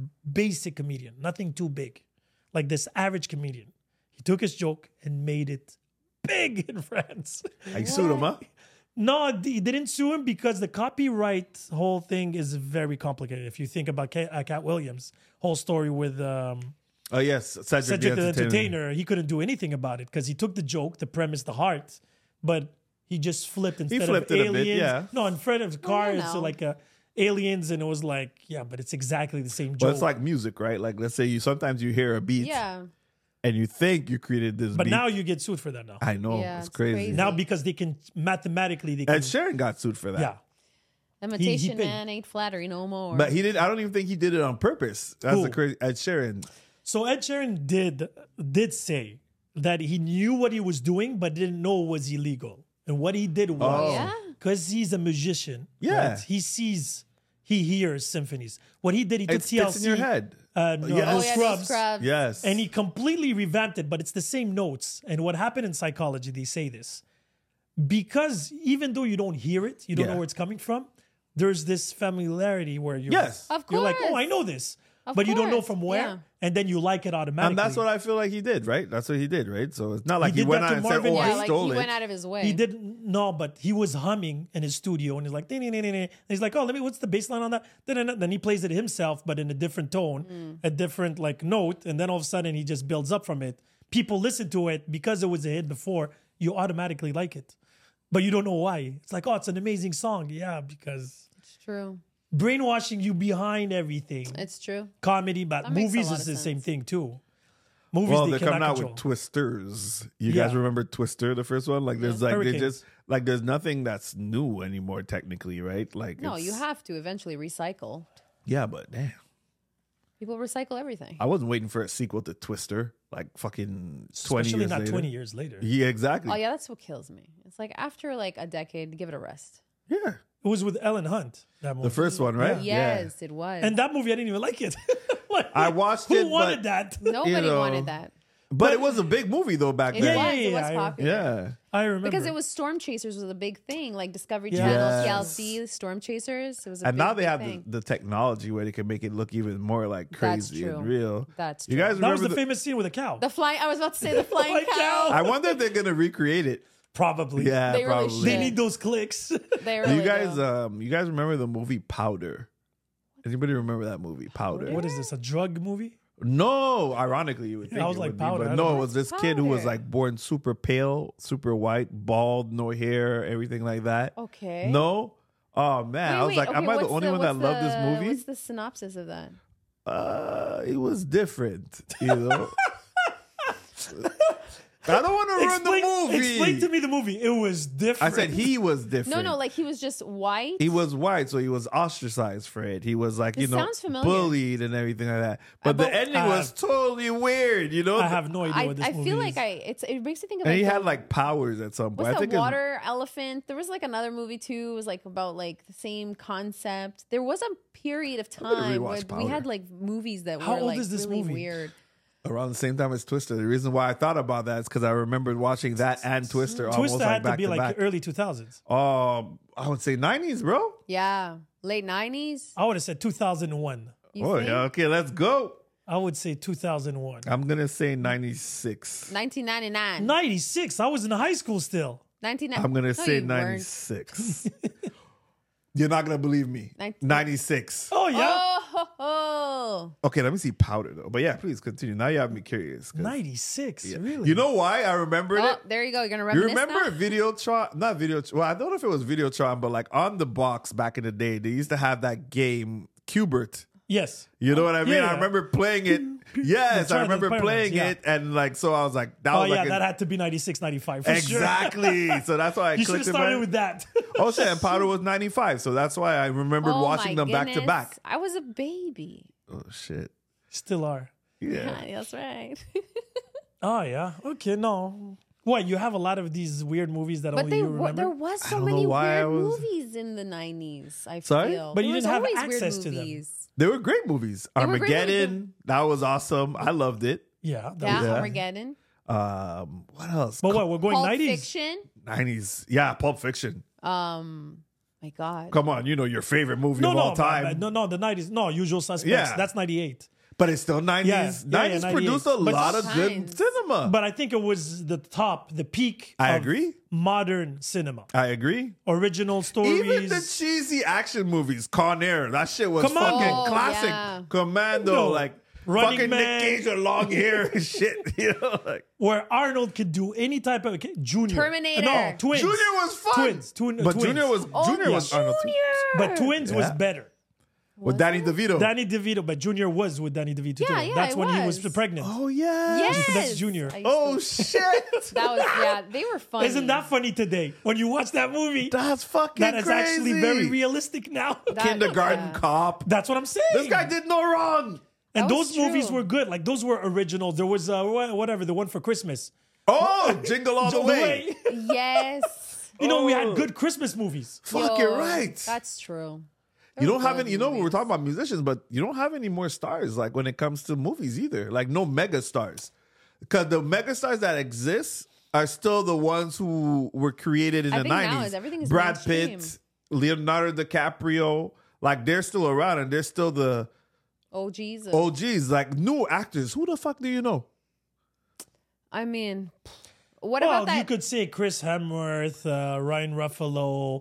basic comedian, nothing too big, like this average comedian. He took his joke and made it big in France. I sued him, huh? No, he didn't sue him because the copyright whole thing is very complicated. If you think about Cat Williams' whole story with Oh, yes. Cedric Cedric the Entertainer, he couldn't do anything about it because he took the joke, the premise, the heart, but he just flipped instead flipped of it a bit, aliens. yeah. No, in front of the car, yeah, it's no. like aliens, and it was like, yeah, but it's exactly the same But joke. it's like music, right? Like, let's say sometimes you hear a beat Yeah. and you think you created this but beat. now you get sued for that now. I know. Yeah, it's it's crazy. crazy. Now because they can mathematically, they can. Ed Sheeran got sued for that. Yeah. Imitation paid. man ain't flattery no more. But he did. I don't even think he did it on purpose. That's Who? the crazy. Ed Sheeran. So Ed Sheeran did say that he knew what he was doing, but didn't know it was illegal. And what he did was, Yeah. because he's a magician, Yeah. right? He hears symphonies. What he did, he took It sticks TLC. in your head. No, Yes. no Oh, scrubs. Scrubs. Yes. And he completely revamped it, but it's the same notes. And what happened in psychology, they say this. Because even though you don't hear it, you don't Yeah. know where it's coming from, there's this familiarity where Yes. Of you're like, oh, course. I know this. Of but you don't know course, from where. yeah. And then you like it automatically. And that's what I feel like he did, right? That's what he did, right? So it's not like he, did went that out to and Marvin said, "Oh, Gaye. Yeah, I like stole he it." went out of his way. He didn't no, but he was humming in his studio and he's like, and he's like, oh, what's the bass line on that? Then he plays it himself, but in a different tone, a different like note, and then all of a sudden he just builds up from it. People listen to it because it was a hit before, you automatically like it. But you don't know why. It's like, oh, it's an amazing song. Yeah, because It's true. brainwashing you behind everything. It's true. Comedy, but That makes a movies lot is of the same sense. thing too. Movies Well, they they're cannot coming out control. with Twisters. You Yeah. guys remember Twister, the first one? Like, there's like they Hurricanes. just like there's nothing that's new anymore, technically, right? Like, No, it's- you have to eventually recycle. Yeah, but damn, People recycle everything. I wasn't waiting for a sequel to Twister. Like fucking 20 Especially years not later. 20 years later. Yeah, exactly. Oh yeah, that's what kills me. It's like after like a decade, give it a rest. Yeah, It was with Ellen Hunt, that movie. the first one, right? Yes, it was. And that movie, I didn't even like it. Like, I watched who it, wanted but- that? Nobody you know, wanted that. But it was a big movie though back It then. was. yeah, It was yeah, popular. Yeah. I remember. Because it was Storm Chasers was a big thing, like Discovery Yes. Channel, Yes. TLC, Storm Chasers. It was a And big, now they big have thing. the technology where they can make it look even more like That's crazy true. and real. That's You true. guys That was remember the famous scene with a cow. The flying. I was about to say the flying Flying cow. cow. I wonder if they're gonna recreate it. Probably. Yeah, They really probably. They should. need those clicks. They Do really you guys remember the movie Powder? Anybody remember that movie Powder? What is this, a drug movie? No, ironically you would think I was it like, would Powder, be, I but don't no, know. it was this kid who was Powder. like born super pale, super white, bald, no hair, everything like that. Okay. No? Oh man, I was like, am I the what's only one that loved this movie? What's the synopsis of that? It was different, you know. I don't want to ruin the movie. Explain to me the movie. It was I different. said he was different. No, like he was just white. He was white, so he was ostracized for it. He was like, This you know, sounds familiar. bullied and everything like that. But the but- ending was totally weird, you know. I have no idea what this I movie feel is. like it makes me think of and like he the- had like powers at some point. what's I that think it- water elephant? There was like another movie too. It was like about like the same concept. There was a period of gonna time rewatch where we Powder. had like movies that How were old like is this really movie? weird. around the same time as Twister. The reason why I thought about that is because I remembered watching that and Twister almost Twister like had to back be like back. early 2000s. I would say 90s, bro. Yeah, late 90s. I would have said 2001. You Oh think? yeah, okay, let's go. I would say 2001. I'm gonna say 96. 1999. 96. I was in high school still. 1999. I'm gonna No, say you weren't. 96. You're not gonna believe me. 96. Oh, yeah. Oh, ho, ho. Okay, let me see Powder though. But yeah, please continue. Now you have me curious. 'cause- 96. Yeah. Really? You know why I remembered Oh, it? there you go. You're gonna You reminisce remember now? Videotron? Not Videotron. Well, I don't know if it was Videotron, but like on the box back in the day, they used to have that game, Cubert. Yes. You know what I mean? Yeah. I remember playing it. Yes, I Trying to remember Spider-Man, playing yeah. it. And like, so I was like, that Oh, was yeah. like That had to be 96, 95. For exactly. So that's why I Sure. You should clicked have it. started man. with that. Oh shit, and Powder was 95. So that's why I remembered Oh, watching my them back to goodness. back. I was a baby. Oh shit. Still are. Yeah. That's right. Oh, yeah. Okay, no. What, you have a lot of these weird movies that But only you there remember? was so don't many know why I weird was- movies in the 90s. I Sorry? feel. But There you was didn't have always weird access to them. movies. They were great movies. They were great Armageddon. movies. That was awesome. I loved it. Yeah. that Yeah, was- Yeah. Armageddon. What else? But what, we're going Pulp 90s? Fiction. 90s. Yeah, Pulp Fiction. My God. Come on, you know your favorite movie No, of no, all time. no, the 90s. No, Usual Suspects. Yeah. That's 98. But it's still 90s. Yeah, 90s 98. produced a But lot of good sometimes- cinema. But I think it was the top, the peak I of agree. modern cinema. I agree. Original stories. Even the cheesy action movies, Con Air, that shit was Commando. fucking Oh, classic. yeah. Commando, No. like Running fucking Man. Nick Cage with long hair and shit. You know, like where Arnold could do any type of Junior. Terminator. No, Twins. Junior was fun. Twins. But Twins. Junior was Oh, Junior was Arnold too. But Twins was Yeah. better. With Danny DeVito. Danny DeVito, but Junior was with Danny DeVito Yeah, too. yeah, That's it when he was was. pregnant. Oh yeah. Yes. That's Junior. I used Oh to- shit. That was, yeah, they were funny. Isn't that funny today? When you watch that movie, That's fucking that is crazy. actually very realistic now. That- Kindergarten yeah. Cop. That's what I'm saying. This guy did no wrong. And That was those movies true. were good. Like those were originals. There was whatever, the one for Christmas. Oh, Jingle All the Way. Yes. You know, we had Oh. good Christmas movies. Fuck, Yo, you're right. That's true. You don't have Good any, you know, we were movies. talking about musicians, but you don't have any more stars like when it comes to movies either. Like no mega stars. Because the mega stars that exist are still the ones who were created in I the think now 90s. is everything is Brad mainstream. Pitt, Leonardo DiCaprio, like they're still around and they're still the OGs. OGs, like new actors. Who the fuck do you know? I mean, what Well, about that? you could say Chris Hemsworth, Ryan Ruffalo.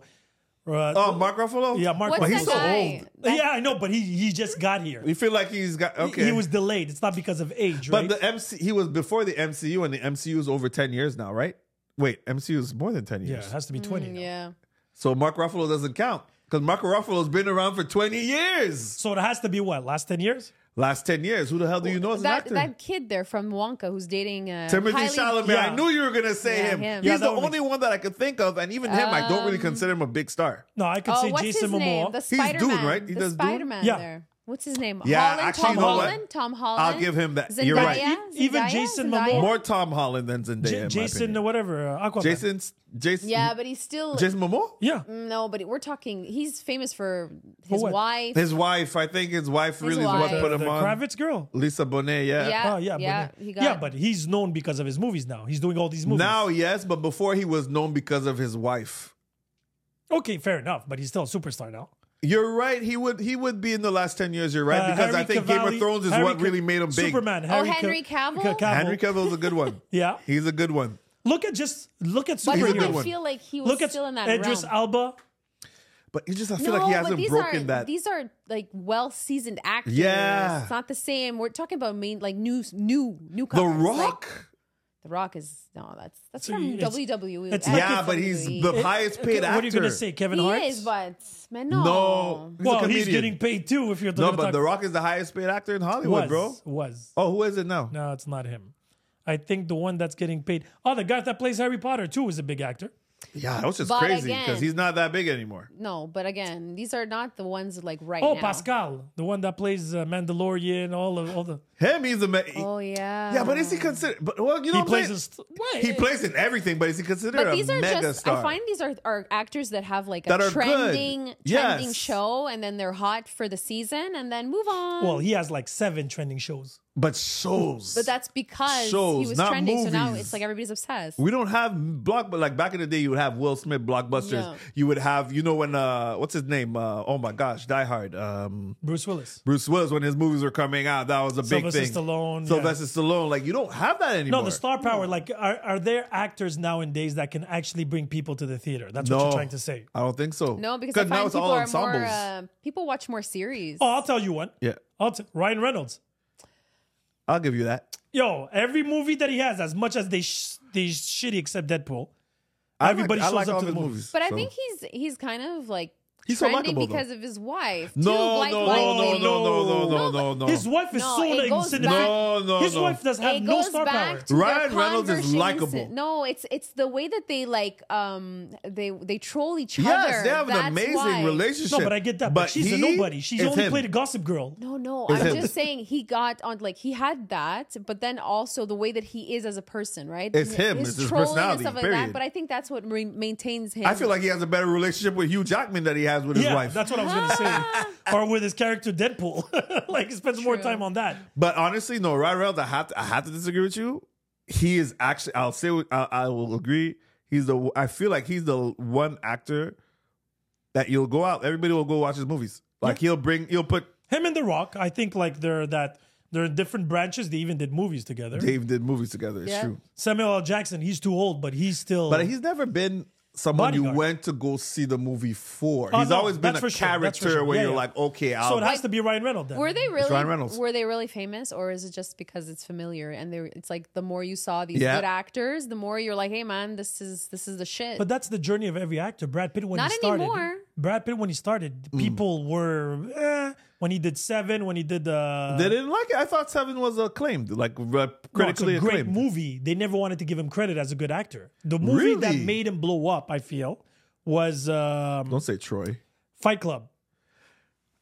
Oh, Mark Ruffalo? Yeah, Mark What's But Ruffalo. he's that so guy? old. That- Yeah, I know, but he just got here. You feel like he's got, okay. He was delayed. It's not because of age, But right? he was before the MCU, and the MCU is over 10 years now, right? Wait, MCU is more than 10 yeah, years. it has to be 20 now. Yeah. So Mark Ruffalo doesn't count because Mark Ruffalo's been around for 20 years. So it has to be what, last 10 years? Last 10 years. Who the hell do you know as an That actor? that kid there from Wonka who's dating Timothy Hailey- Chalamet. Yeah. I knew you were going to say Yeah, him. him. He's Yeah, the that would only one that I could think of. And even him, I don't really consider him a big star. No, I could Oh, say what's Jason his name? Momoa. The Dune, Spider-Man. right? He the does Dune? Spider-Man Yeah. there. What's his name? Yeah, Holland, actually, Tom you know what? Holland. Tom Holland. I'll give him that. Zendaya. You're right. Even Zendaya? Jason Zendaya? Momoa. More Tom Holland than Zendaya, in my Jason, opinion. whatever, Aquaman. Jason. Yeah, but he's still Jason Momoa? Yeah. no. But we're talking. He's famous for his what? wife. His wife. I think his wife really is wife. what put him The on. Kravitz girl. Lisa Bonet, yeah. Yeah. Oh, yeah. Yeah, but, he got- yeah, but he's known because of his movies now. He's doing all these movies. Now, yes, but before he was known because of his wife. Okay, fair enough, but he's still a superstar now. You're right. He would be in the last 10 years. You're right because Henry I think Game of Cavill- Thrones is Henry what Ca- really made him big. Superman. Henry Cavill? Henry Cavill's a good one. Yeah. He's a good one. Look at But He's a superheroes. good I one. feel like he was Look at still in that Idris realm. Alba. But you just I feel No, like he but hasn't these broken are, that. These are like well-seasoned actors. Yeah. It's not the same. We're talking about newcomers. The Rock? Like, the Rock is that's So from it's- WWE. it's Acting Yeah, from but he's WWE. the highest paid actor. What are you going to say, Kevin He Hart? is, but man, no. No. He's a Well, he's comedian. getting paid too. If you're No, gonna but talk, The Rock is the highest paid actor in Hollywood, bro. was. Oh, who is it now? No, it's not him. I think the one that's getting paid. Oh, the guy that plays Harry Potter too is a big actor. Yeah, that was just But crazy again- because he's not that big anymore. No, but again, these are not the ones like right Oh, now. Pascal, the one that plays Mandalorian. All the. Him, he's a Oh yeah. yeah, but is he considered? But well, you know, He plays. What? he plays in everything, but is he considered But a these are mega just. star? I find these are actors that have like That a are good. trending Yes. show, and then they're hot for the season, and then move on. Well, he has like 7 trending shows. but shows. but that's because Shows, he was not trending. So now movies. it's like everybody's obsessed. We don't have but like back in the day, you would have Will Smith blockbusters. Yeah. You would have, when what's his name? Oh my gosh, Die Hard. Bruce Willis. Bruce Willis, when his movies were coming out, that was a big Sylvester thing. Stallone, Sylvester Stallone. Like you don't have that anymore. No, the star power. Like, are there actors nowadays that can actually bring people to the theater? That's what No. you're trying to say. I don't think so. No, because I now find it's people all are ensembles. more. People watch more series. Oh, I'll tell you one. Yeah, Ryan Reynolds. I'll give you that. Yo, every movie that he has, as much as they shitty except Deadpool, I everybody like, I shows like up all to the his movies. But I so. think he's kind of like He's so trending likable, though. because of his wife. No, too. Like, no, like, no, no, maybe- no, no, no, no, no. His wife is No, so it goes insignificant. back- No, His no. wife does have It no goes star back power. to their Ryan Reynolds is conversations. likable. No, it's the way that they like they troll each other. Yes, they have an That's amazing why. relationship. No, but I get that. But she's a he nobody. She's is only him. played a Gossip Girl. No, It's I'm him. just saying he got on like he had that, but then also the way that he is as a person, right? It's him. It's his trolling personality, and stuff like period. that. But I think that's what maintains him. I feel like he has a better relationship with Hugh Jackman than he has with his Yeah, wife. that's what I was going to say. Or with his character Deadpool. Like, he spends more True. time on that. But honestly, no, Ryan Reynolds, I have to disagree with you. He is actually, I will agree. I feel like he's the one actor that you'll go out. Everybody will go watch his movies. Like he'll put. Him and The Rock, I think, like, they're in different branches. They even did movies together. Dave did movies together. It's Yeah. true, Samuel L. Jackson, he's too old, but he's still. but he's never been someone you Bodyguard. went to go see the movie for. Oh, He's no, always been that's a for sure, that's for character sure. where Yeah, you're yeah. like, okay, so I'll. it has to be Ryan Reynolds then. Were they Ryan Reynolds. really famous, or is it just because it's familiar and it's like the more you saw these Yeah. good actors, the more you're like, hey man, this is the shit. But that's the journey of every actor. Brad Pitt, when Not he started. anymore. Brad Pitt, when he started, people were. When he did Seven, when he did. They didn't like it. I thought Seven was acclaimed, like No, it's critically a great acclaimed. movie. They never wanted to give him credit as a good actor. The movie that Really? made him blow up, I feel, was Don't say Troy. Fight Club.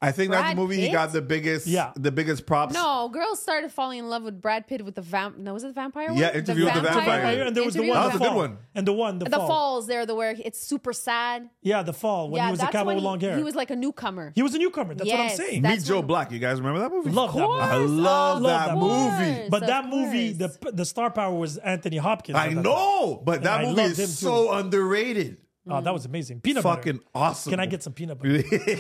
I think that's Brad the movie he Pitt? got the biggest, Yeah. the biggest props. No, girls started falling in love with Brad Pitt with the No, was it the vampire one? Yeah, Interview with the Vampire. And there was the Interview one, with the That was a good fall. one. And the The fall. Falls there, the where it's super sad. Yeah, the fall when he was a that's cowboy when with long hair. He was like a newcomer. He was a newcomer. That's what I'm Yes, saying. that's Meet Joe when- Black. You guys remember that movie? Love that movie. I love that Of movie. course, But of that movie, course. the star power was Anthony Hopkins. I at that know, but that I movie loved him is too. so underrated. time. Oh, that was amazing. Peanut Fucking butter. awesome. Can I get some peanut butter?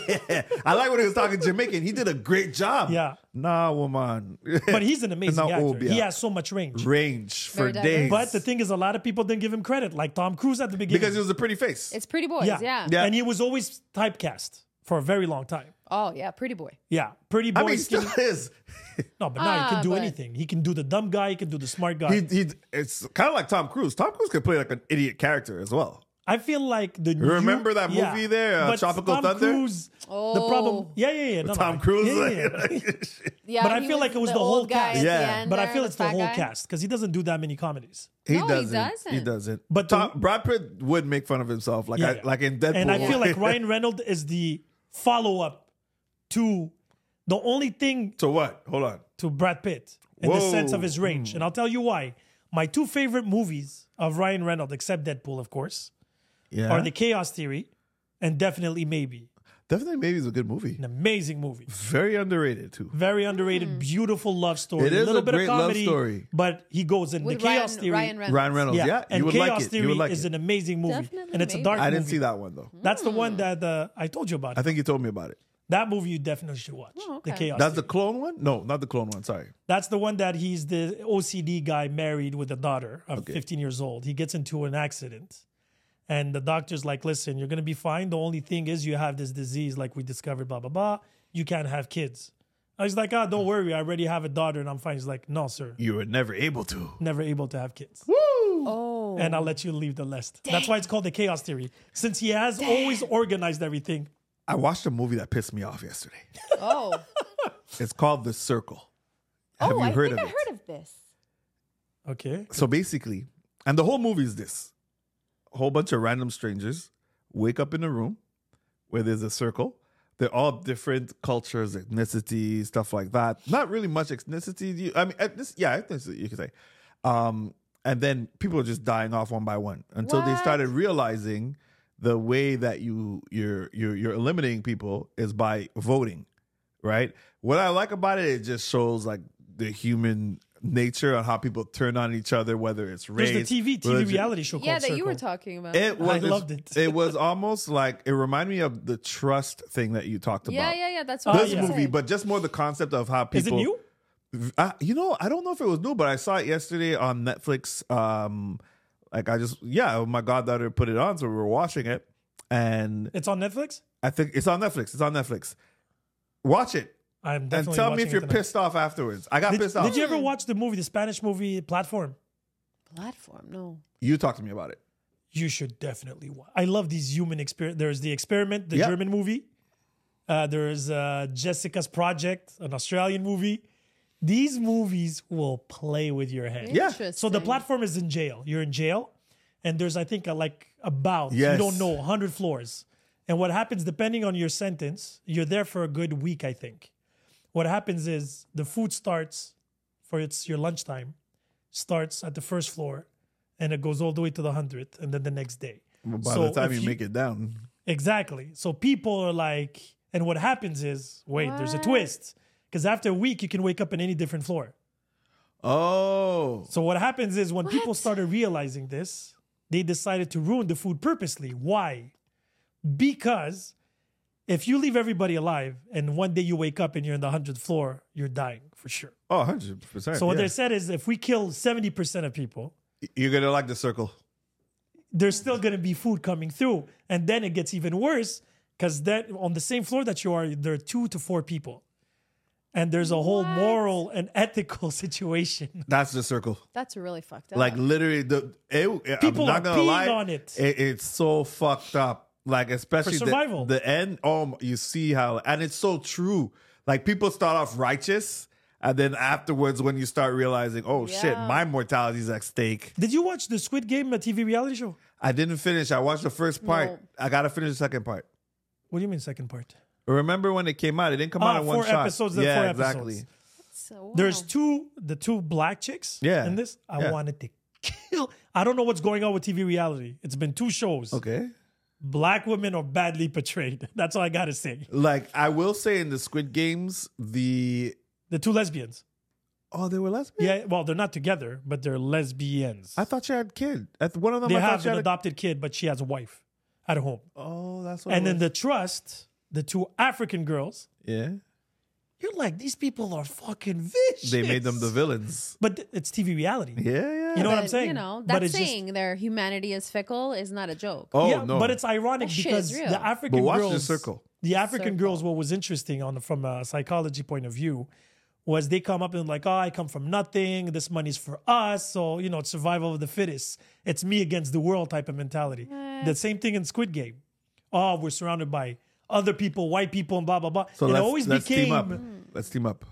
I like when he was talking Jamaican. He did a great job. Yeah. Nah, woman. But he's an amazing No, actor. He yeah. has so much range. Range for Very diverse. days. But the thing is, a lot of people didn't give him credit, like Tom Cruise at the beginning. because he was a pretty face. It's Pretty Boys, yeah. Yeah. And he was always typecast for a very long time. Oh, yeah, Pretty Boy. Yeah. Pretty boy. I mean, he still is. No, but now he can do but- anything. He can do the dumb guy. He can do the smart guy. It's kind of like Tom Cruise. Tom Cruise could play like an idiot character as well. I feel like the Remember that movie there, But Tropical Tom Thunder? Cruise, the problem, yeah. No, Tom no. Cruise. Yeah. Yeah, But I he feel like it was the whole old guy cast. at the Yeah. end But I there, feel it's the fat whole guy. cast because he doesn't do that many comedies. He No, he doesn't. doesn't. He doesn't. But Brad Pitt would make fun of himself, like Yeah. like in Deadpool. And I feel like Ryan Reynolds is the follow-up to the only thing So what? Hold on. to Brad Pitt in the Whoa. sense of his range. And I'll tell you why. My two favorite movies of Ryan Reynolds, except Deadpool, of course, Yeah. are The Chaos Theory and Definitely Maybe. Definitely Maybe is a good movie. An amazing movie. Very underrated too. Very underrated, beautiful love story. It is little a bit great of love comedy, story. But he goes in With The Chaos Theory. Ryan Reynolds. Ryan Reynolds. Yeah, and you would Chaos like it. Theory You would like is it. an amazing movie. Definitely And it's a amazing. dark I movie. didn't see that one though. That's the one that I told you about. I think you told me about it. That movie you definitely should watch. Oh, The okay. Chaos That's the Theory. clone one? No, not the clone one. Sorry. That's the one that he's the OCD guy married with a daughter of 15 years old. He gets into an accident. And the doctor's like, listen, you're going to be fine. The only thing is you have this disease like we discovered, blah, blah, blah. You can't have kids. I was like, don't worry. I already have a daughter and I'm fine. He's like, no, sir. You were never able to. Never able to have kids. Oh. And I'll let you leave the list. That's why it's called the Chaos Theory. Since he has always organized everything. I watched a movie that pissed me off yesterday. Oh. It's called The Circle. Have you I heard think of I it? heard of this. Okay. So basically, and the whole movie is this: a whole bunch of random strangers wake up in a room where there's a circle. They're all different cultures, ethnicity, stuff like that. Not really much ethnicity. I mean, ethnicity you could say. And then people are just dying off one by one until they What? started realizing the way that you're eliminating people is by voting, right? What I like about it, it just shows like the human nature on how people turn on each other, whether it's race. There's the TV religion. reality show Yeah, called that you were Circle. talking about. It was, I loved it. It was almost like it reminded me of the trust thing that you talked about. yeah. That's what I was This gonna movie, say. but just more the concept of how people. Is it new? I don't know if it was new, but I saw it yesterday on Netflix. My goddaughter put it on, so we were watching it, and It's on Netflix? I think it's on Netflix. It's on Netflix. Watch it I'm and definitely tell me watching if you're it tonight. pissed off afterwards. I got pissed off. Did you ever watch the movie, the Spanish movie Platform? Platform, no. You talked to me about it. You should definitely watch. I love these human experience. There's The Experiment, the Yeah. German movie. There's Jessica's Project, an Australian movie. These movies will play with your head. Yeah. So the Interesting. platform is in jail. You're in jail, and there's about Yes. you don't know 100 floors. And what happens depending on your sentence, you're there for a good week, I think. What happens is the food starts your lunchtime, starts at the first floor, and it goes all the way to the 100th, and then the next day. By So the time if you make it down, Exactly. So people are like, and what happens is, wait, there's a What? twist. Because after a week, you can wake up in any different floor. oh, So what happens is when people started realizing this, they decided to ruin the food purposely. Why? Because if you leave everybody alive and one day you wake up and you're in the 100th floor, you're dying for sure. 100%. So what yeah. they said is if we kill 70% of people, You're gonna like The Circle. there's still going to be food coming through. And then it gets even worse because then on the same floor that you are, there are 2 to 4 people. And there's a whole moral and ethical situation. That's The Circle. That's really fucked up. Like literally, People I'm are not gonna peeing lie, on it. It's so fucked up. Like especially For survival. the end. Oh, you see how, and it's so true. Like people start off righteous, and then afterwards, when you start realizing, oh shit, Yeah. my mortality is at stake. Did you watch the Squid Game, a TV reality show? I didn't finish. I watched the first part. No. I gotta finish the second part. What do you mean second part? Remember when it came out? It didn't come out in one 4 shot. episodes, yeah, four exactly. episodes. So, wow. There's the two black chicks Yeah. in this. I Yeah. wanted to kill. I don't know what's going on with TV reality. It's been 2 shows. Okay. Black women are badly portrayed. That's all I got to say. Like, I will say in the Squid Games, The 2 lesbians. they were lesbian? Yeah, well, they're not together, but they're lesbians. I thought she had a kid. One of them, They I thought have she an had adopted kid, but she has a wife at home. Oh, that's what And it then was. the Trust, the 2 African girls, Yeah. you're like, these people are fucking vicious. They made them the villains. But it's TV reality. Yeah, yeah. You know what I'm But, saying? You know, But that it's just- saying their humanity is fickle is not a joke. Oh, yeah, no. but it's ironic That shit because is real. the African But watch girls, the circle. the African Circle. girls, what was interesting from a psychology point of view was they come up and like, oh, I come from nothing. This money's for us. So, you know, it's survival of the fittest. It's me against the world type of mentality. The same thing in Squid Game. Oh, we're surrounded by other people, white people, and blah, blah, blah. So it let's, always let's team up. became, Let's team up.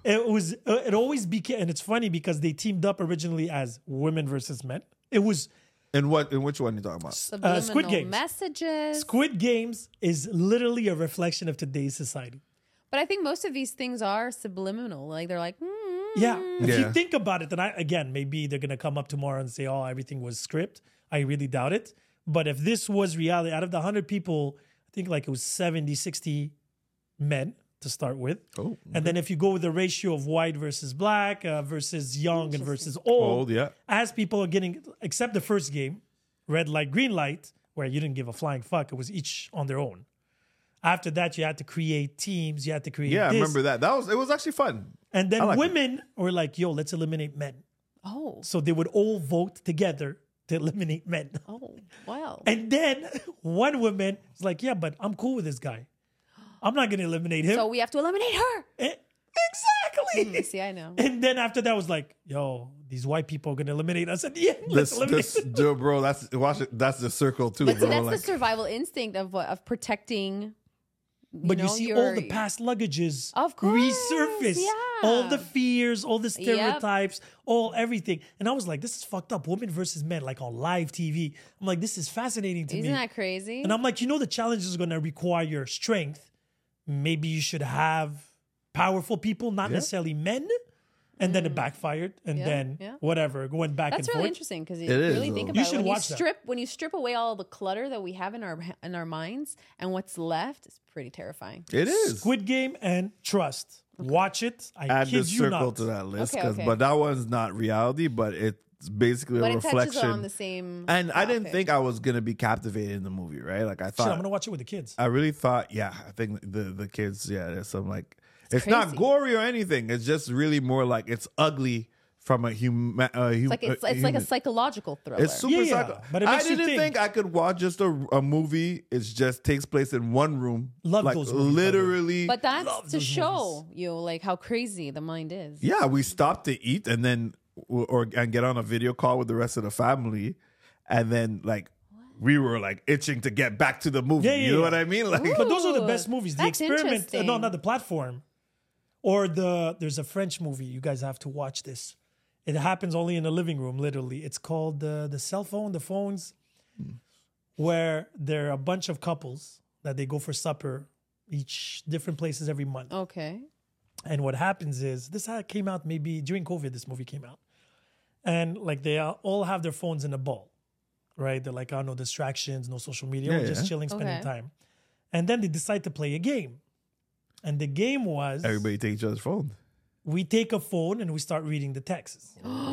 it always became, and it's funny because they teamed up originally as women versus men. It was, In which one are you talking about? Subliminal Squid Games. messages. Squid Games is literally a reflection of today's society. But I think most of these things are subliminal. Like they're like, Yeah. If Yeah. you think about it, then maybe they're going to come up tomorrow and say, oh, everything was script. I really doubt it. But if this was reality, out of the 100 people, I think like it was 70, 60 men to start with. Oh, And then if you go with the ratio of white versus black versus young and versus old, Old, yeah. as people are getting, except the first game, red light, green light, where you didn't give a flying fuck. It was each on their own. After that, you had to create teams. You had to create Yeah, I this. remember that. It was actually fun. And then I like it. women were like, yo, let's eliminate men. oh, So they would all vote together to eliminate men. oh, wow. And then one woman was like, yeah, but I'm cool with this guy. I'm not going to eliminate him. So we have to eliminate her. Exactly. See, I know. And then after that was like, yo, these white people are going to eliminate us. I said, yeah, let's eliminate them. Joe, bro, watch it. That's the circle too, But see, bro. that's Like, the survival instinct of protecting. But you know, see your- all the past luggages Of course, resurface. yeah. All the fears, all the stereotypes, all everything. And I was like, this is fucked up. Women versus men, like on live TV. I'm like, this is fascinating to Isn't me. that crazy? And I'm like, the challenge is going to require strength. Maybe you should have powerful people, not necessarily men. And then it backfired. And Yeah, then yeah. whatever, going back That's and really forth. interesting because you is, really think though. about You it. should When watch that. when you strip away all the clutter that we have in our minds and what's left, it's pretty terrifying. it is. Squid Game and Trust. Watch it. I Add the kid you circle not. to that list, Okay, okay. but that one's not reality, but it's basically But a it touches reflection. on the same. And I didn't topic. think I was gonna be captivated in the movie, right? Like I Shit, thought. I'm going to watch it with the kids. I really thought, yeah. I think the kids, yeah. There's some like it's not crazy. gory or anything. It's just really more like it's ugly from a human. It's like a psychological thriller. It's super Yeah, yeah, psycho. but it I makes you didn't think. think I could watch just a movie. It just takes place in one room. Love like those movies, literally. but that's to those show you like how crazy the mind is. yeah, we stopped to eat and then and get on a video call with the rest of the family, and then like we were like itching to get back to the movie. Yeah, yeah, you know yeah. what I mean? Like But those are the Ooh, best movies. The that's Experiment, interesting. no, not the Platform. Or there's a French movie. You guys have to watch this. It happens only in the living room, literally. It's called the cell phone, the phones, where there are a bunch of couples that they go for supper, each different places every month. Okay. And what happens is came out maybe during COVID. This movie came out, and like they all have their phones in a bowl, right? They're like, oh, no distractions, no social media, Yeah, we're just yeah. chilling, spending Okay. time. And then they decide to play a game, and the game was everybody take each other's phone. we take a phone and we start reading the texts.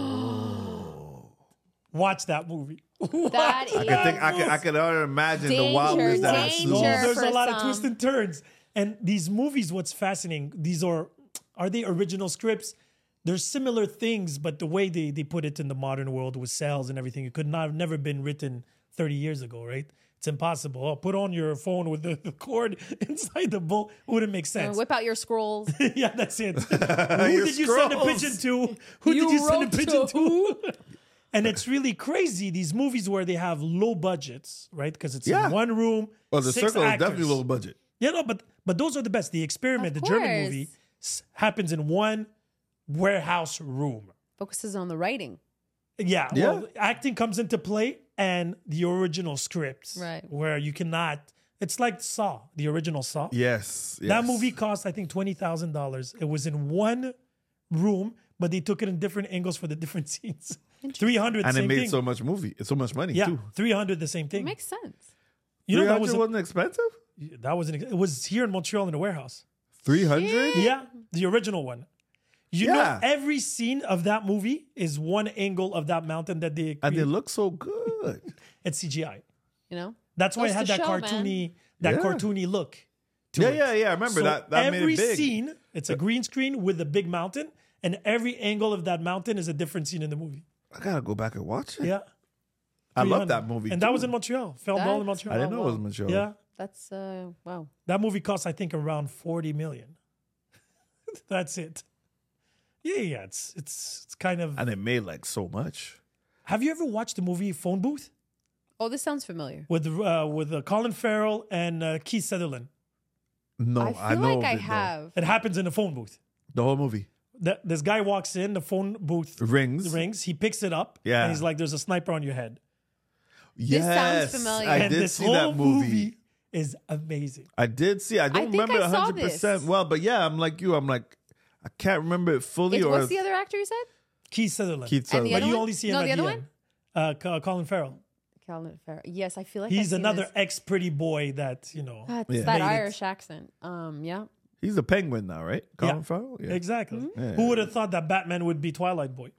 Watch that movie. That is I could already imagine the wildness that danger. ensues. No, there's for a lot of some. twists and turns. And these movies, what's fascinating, these are they original scripts? There's similar things, but the way they put it in the modern world with cells and everything, it could not have never been written 30 years ago, right? It's impossible. Oh, put on your phone with the cord inside the bowl. It wouldn't make sense. Whip out your scrolls. Yeah, that's it. Who did you send a scrolls. pigeon to? Who did You you send a wrote pigeon to to? And it's really crazy, these movies where they have low budgets, right? Because it's Yeah. in one room. Well, the 6 circle is actors. definitely low budget. Yeah, no, but those are the best. The Experiment, Of the German course. movie, happens in one warehouse room. Focuses on the writing. Yeah, Yeah. well, acting comes into play and the original scripts, Right. where you cannot It's like Saw, the original Saw. Yes, That yes. movie cost, I think, $20,000. It was in one room, but they took it in different angles for the different scenes. 300, and it same made thing. so much money Yeah, too. 300, the same thing. Makes sense. You know, that 300 wasn't expensive. it was here in Montreal in a warehouse. 300. Yeah, the original one. You Yeah. know, every scene of that movie is one angle of that mountain that they And they create. look so good. It's CGI. You know? That's why it Goes had to that show, cartoony, Yeah. cartoony look. To Yeah, it. yeah, yeah. I remember So that made every it big. scene, it's a green screen with a big mountain, and every angle of that mountain is a different scene in the movie. I gotta go back and watch it. Yeah, I love 300. that movie. and too. that was in Montreal. Filmed all in That's- Montreal. I didn't know it was Wow. Montreal. Yeah, That's, wow. that movie cost I think around 40 million. That's it. Yeah. It's kind of. And it made like so much. Have you ever watched the movie Phone Booth Oh, this sounds familiar. with Colin Farrell and Keith Sutherland? No, I feel know like I of it, though. have. It happens in the phone booth. The whole movie This guy walks in, the phone booth rings. he picks it up, Yeah. and he's like, "There's a sniper on your head." Yes, sounds familiar. I And did this see whole that movie. is amazing. I did see. I don't think remember I saw 100% this. well, but yeah, I'm like you. I'm like I can't remember it fully. It's, or what's the other actor you said? Keith Sutherland. Keith And the Sutherland. But other you one? only see him No, at the other end. Colin Farrell. Calvin Farrell. Yes, I feel like He's I've seen another this. ex-pretty boy that, It's Yeah. that Made it. Irish accent. Yeah. He's a penguin now, right? Colin Yeah. Farrell. Yeah. Exactly. Mm-hmm. Who would have thought that Batman would be Twilight Boy?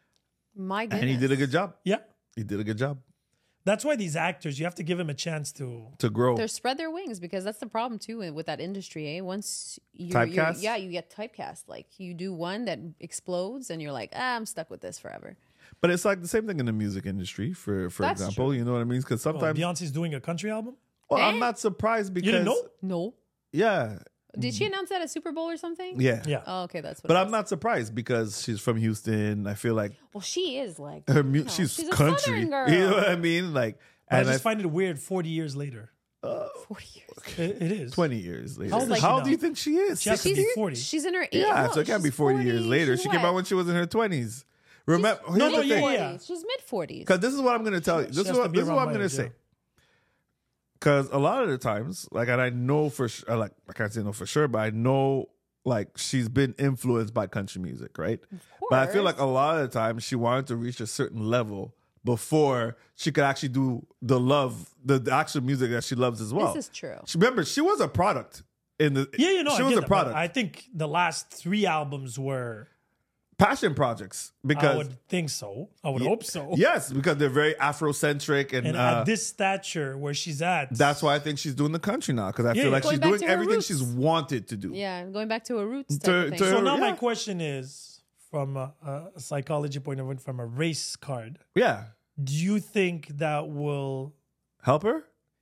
My goodness. And he did a good job. Yeah. He did a good job That's why these actors, you have to give them a chance to. to grow. They're spread their wings because that's the problem too with that industry. Once you Typecast? you get typecast. Like you do one that explodes, and you're like, I'm stuck with this forever. But it's like the same thing in the music industry, for That's example. true. You know what I mean? Because sometimes, Beyonce's doing a country album. well, Eh? I'm not surprised because You didn't know? No, yeah, did she announce that at Super Bowl or something? yeah, Yeah. Oh, okay, that's what. But it I'm is. not surprised because she's from Houston. I feel like Well, she is like her she's a country. Southern girl. You know what I mean? Like, But and I just find it weird 40 years later. 40 years. It is. 20 years later. How old is she How old now? do you think she is? She has to be 60? 40. She's in her 80s. Yeah, No, so it can't be she's 40 years later. she's She came what? out when she was in her 20s. Remember? No, Mid yeah, 40s. yeah. She's mid 40s. Because this is what I'm going to tell you. This is has to what be I'm around my going to age, say. yeah. Because a lot of the times, like, and I know for sure, like, I can't say no for sure, but I know, like, she's been influenced by country music, right? But I feel like a lot of the time she wanted to reach a certain level before she could actually do the actual music that she loves as well. This is true. Remember, she was a product in the. Yeah, she I was get a that, but product. I think the last 3 albums were. Passion projects I because would think so. I would hope so. yes, because they're very Afrocentric and And at this stature where she's at, that's why I think she's doing the country now because I feel Yeah. like Going she's back doing to her everything roots. she's wanted to do. Yeah, going back to her roots type To- of thing. to- So now my yeah. question is, from a psychology point of view, from a race card, Yeah. do you think that will Help her?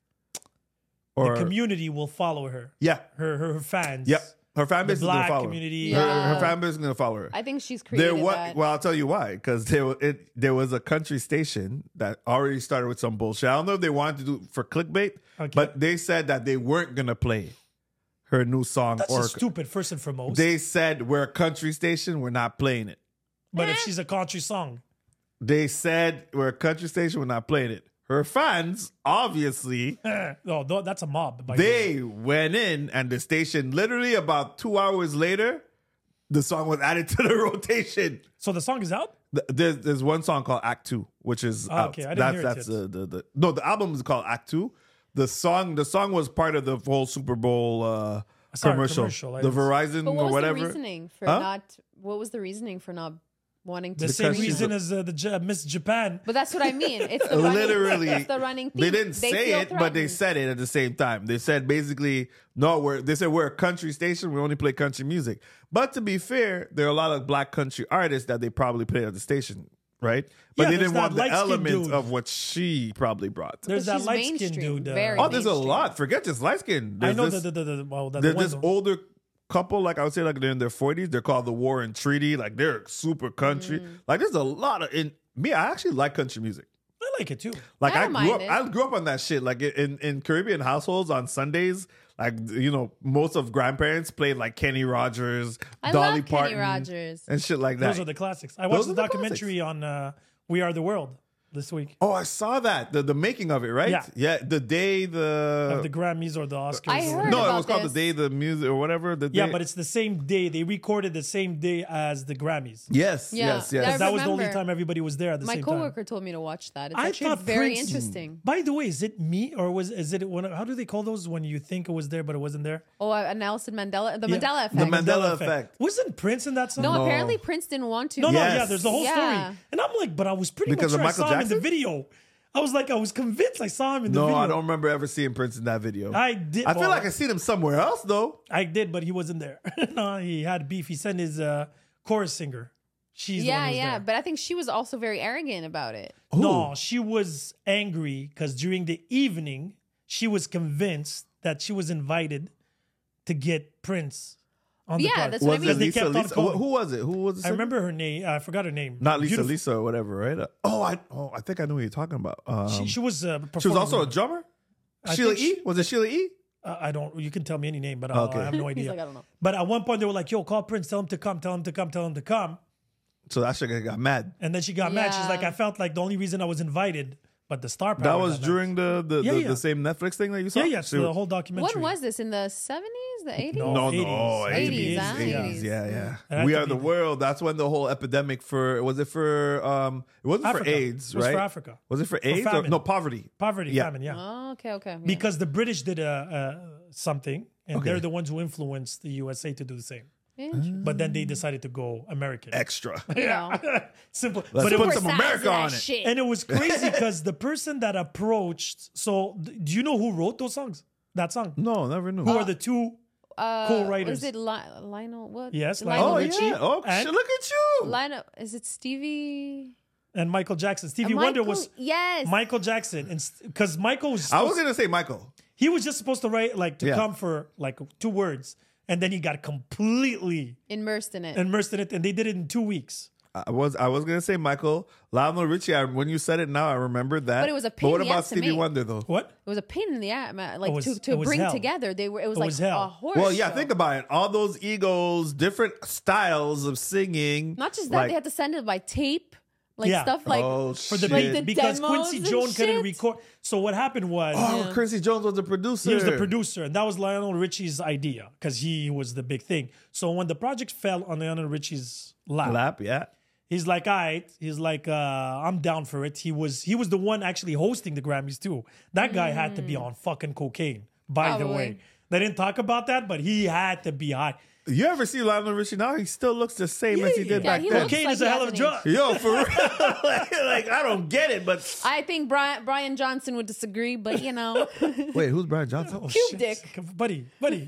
Or the community will follow her? yeah. Her fans. Yep. Her fan The base is going to black follow community. her. Yeah. Her fan base is going to follow her. I think she's created that. Well, I'll tell you why. Because there was a country station that already started with some bullshit. I don't know if they wanted to do for clickbait, Okay. but they said that they weren't going to play her new song. That's or just stupid, first and foremost. they said we're a country station, we're not playing it. But if she's a country song, They said we're a country station, we're not playing it. Her fans, obviously, that's a mob. By the way. they went in and the station, literally about 2 hours later, the song was added to the rotation. So the song is out? There's one song called Act 2, which is out. okay. I didn't hear it that's yet. the album is called Act 2. The song was part of the whole Super Bowl saw a commercial. commercial. The Verizon But or what was whatever. the reasoning for Huh? not? What was the reasoning for not wanting to? The same Because she's reason as Miss Japan. But that's what I mean. It's the running, Literally, it's the running theme. they didn't say feel it, but they threatened. said it at the same time. They said basically, no, we're a country station. We only play country music. But to be fair, there are a lot of black country artists that they probably play at the station, right? But Yeah, they there's didn't want that the light-skinned element dude. of what she probably brought. There's that she's light skinned mainstream, dude. very Oh, there's a mainstream. lot. Forget just light skin. I know this, the there's one this older couple, like I would say, like they're in their 40s. They're called the Warren Treaty. Like they're super country. Mm. Like there's a lot of me. I actually like country music. I like it too. Like I I don't grew up, mind it. I grew up on that shit. Like in Caribbean households on Sundays, like most of grandparents played like Kenny Rogers, I Dolly love Parton, Kenny Rogers. and shit like that. Those are the classics. I watched Those the are the documentary on We Are the World. this week. Oh, I saw that. The making of it, right? Yeah. Yeah. The day Of the Grammys or the Oscars. I or heard whatever. no, it about was called this. the day the music or whatever. The Yeah, day. but it's the same day. They recorded the same day as the Grammys. yes, Yeah. yes, Yeah, yes. That was the only remember. time everybody was there at the My same time. coworker told me to watch that. It's I actually thought very Prince- interesting. By the way, is it me or is it one? How do they call those when you think it was there but it wasn't there? Oh, Nelson Mandela, the Yeah. Mandela effect. The Mandela effect. Wasn't Prince in that song? no, No. apparently Prince didn't want to. No, Yes. yeah. There's the whole Yeah. story, and I'm like, but I was pretty Because much of sure I Michael saw him in the Jackson? video. I was convinced I saw him in the No, video. I don't remember ever seeing Prince in that video. I did. I feel well, like I seen him somewhere else though. I did, but he wasn't there. No, he had beef. He sent his chorus singer. She's the one Yeah, who was yeah. there. But I think she was also very arrogant about it. No, she was angry because during the evening, she was convinced that she was invited to get Prince on the Yeah, party. that's what I Was mean. it Because they Lisa? kept on Lisa? calling. Who was it? Who was it? I remember her name. I forgot her name. Not Lisa, Beautiful. Lisa or whatever, right? I think I knew what you're talking about. She was. She was performing also a with her. drummer. I Sheila think E. she- Was it Sheila E? I don't. You can tell me any name, but Okay. I have no idea. like, I don't know. But at one point, they were like, "Yo, call Prince. Tell him to come. Tell him to come. Tell him to come." So that shit got mad. And then she got mad. She's Yeah. like, "I felt like the only reason I was invited, but the star power." That was got mad." during Yeah, yeah. the same Netflix thing that you saw. Yeah, yeah. She- So the whole documentary. What was this in the 70s, the 80s? No. No, 80s. no, 80s, huh? 80s, yeah, It yeah. had We to Are the be- World. That's when the whole epidemic for it wasn't for Africa. AIDS, It was right? for Africa. Was it for AIDS? Or, famine. no, poverty. Poverty, Yeah. famine, yeah. Oh, okay, okay. Yeah. Because the British did something, and Okay. they're the ones who influenced the USA to do the same. Interesting. But then they decided to go American. Extra. You know. Simple. Let's but it put was some Size America that on it. shit. and it was crazy because the person that approached. So, do you know who wrote those songs? That song. No, never knew. Who are the two co-writers? Was it Lionel? What? Yes, Lionel Oh Richie. yeah. Oh, And- shit, look at you. Lionel. Is it Stevie? And Michael Jackson. Stevie Wonder Michael- was yes. Michael Jackson, and because Michael was I was supposed- gonna say Michael. he was just supposed to write to Yeah. come for 2 words, and then he got completely Immersed in it. immersed in it, and they did it in 2 weeks. I was gonna say Michael. Lionel Richie. When you said it now, I remembered that. But it was a But pain what in the about ass to Stevie make. Wonder though? What? It was a pain in the ass, like was- to it was bring hell. together. It was like was hell. a horse. Well, yeah. show. Think about it. All those egos, different styles of singing. Not just that, like- they had to send it by tape, like Yeah. stuff like oh For the shit. Like the because demos Quincy and Jones couldn't shit. record. So what happened was Oh, Quincy Jones was the producer. he was the producer, and that was Lionel Richie's idea because he was the big thing. So when the project fell on Lionel Richie's Lap, yeah. he's like, all right. He's like, I'm down for it. He was the one actually hosting the Grammys too. That guy had to be on fucking cocaine, by the Probably. way. They didn't talk about that, but he had to be high. You ever see Lionel Richie now? He still looks the same as he did Yeah, back he then. looks Cocaine like is a he hell of a hasn't drug. Yo, for real. like, I don't get it, but I think Brian Johnson would disagree, but you know, wait, who's Brian Johnson? Oh, Cube shit. dick. Buddy.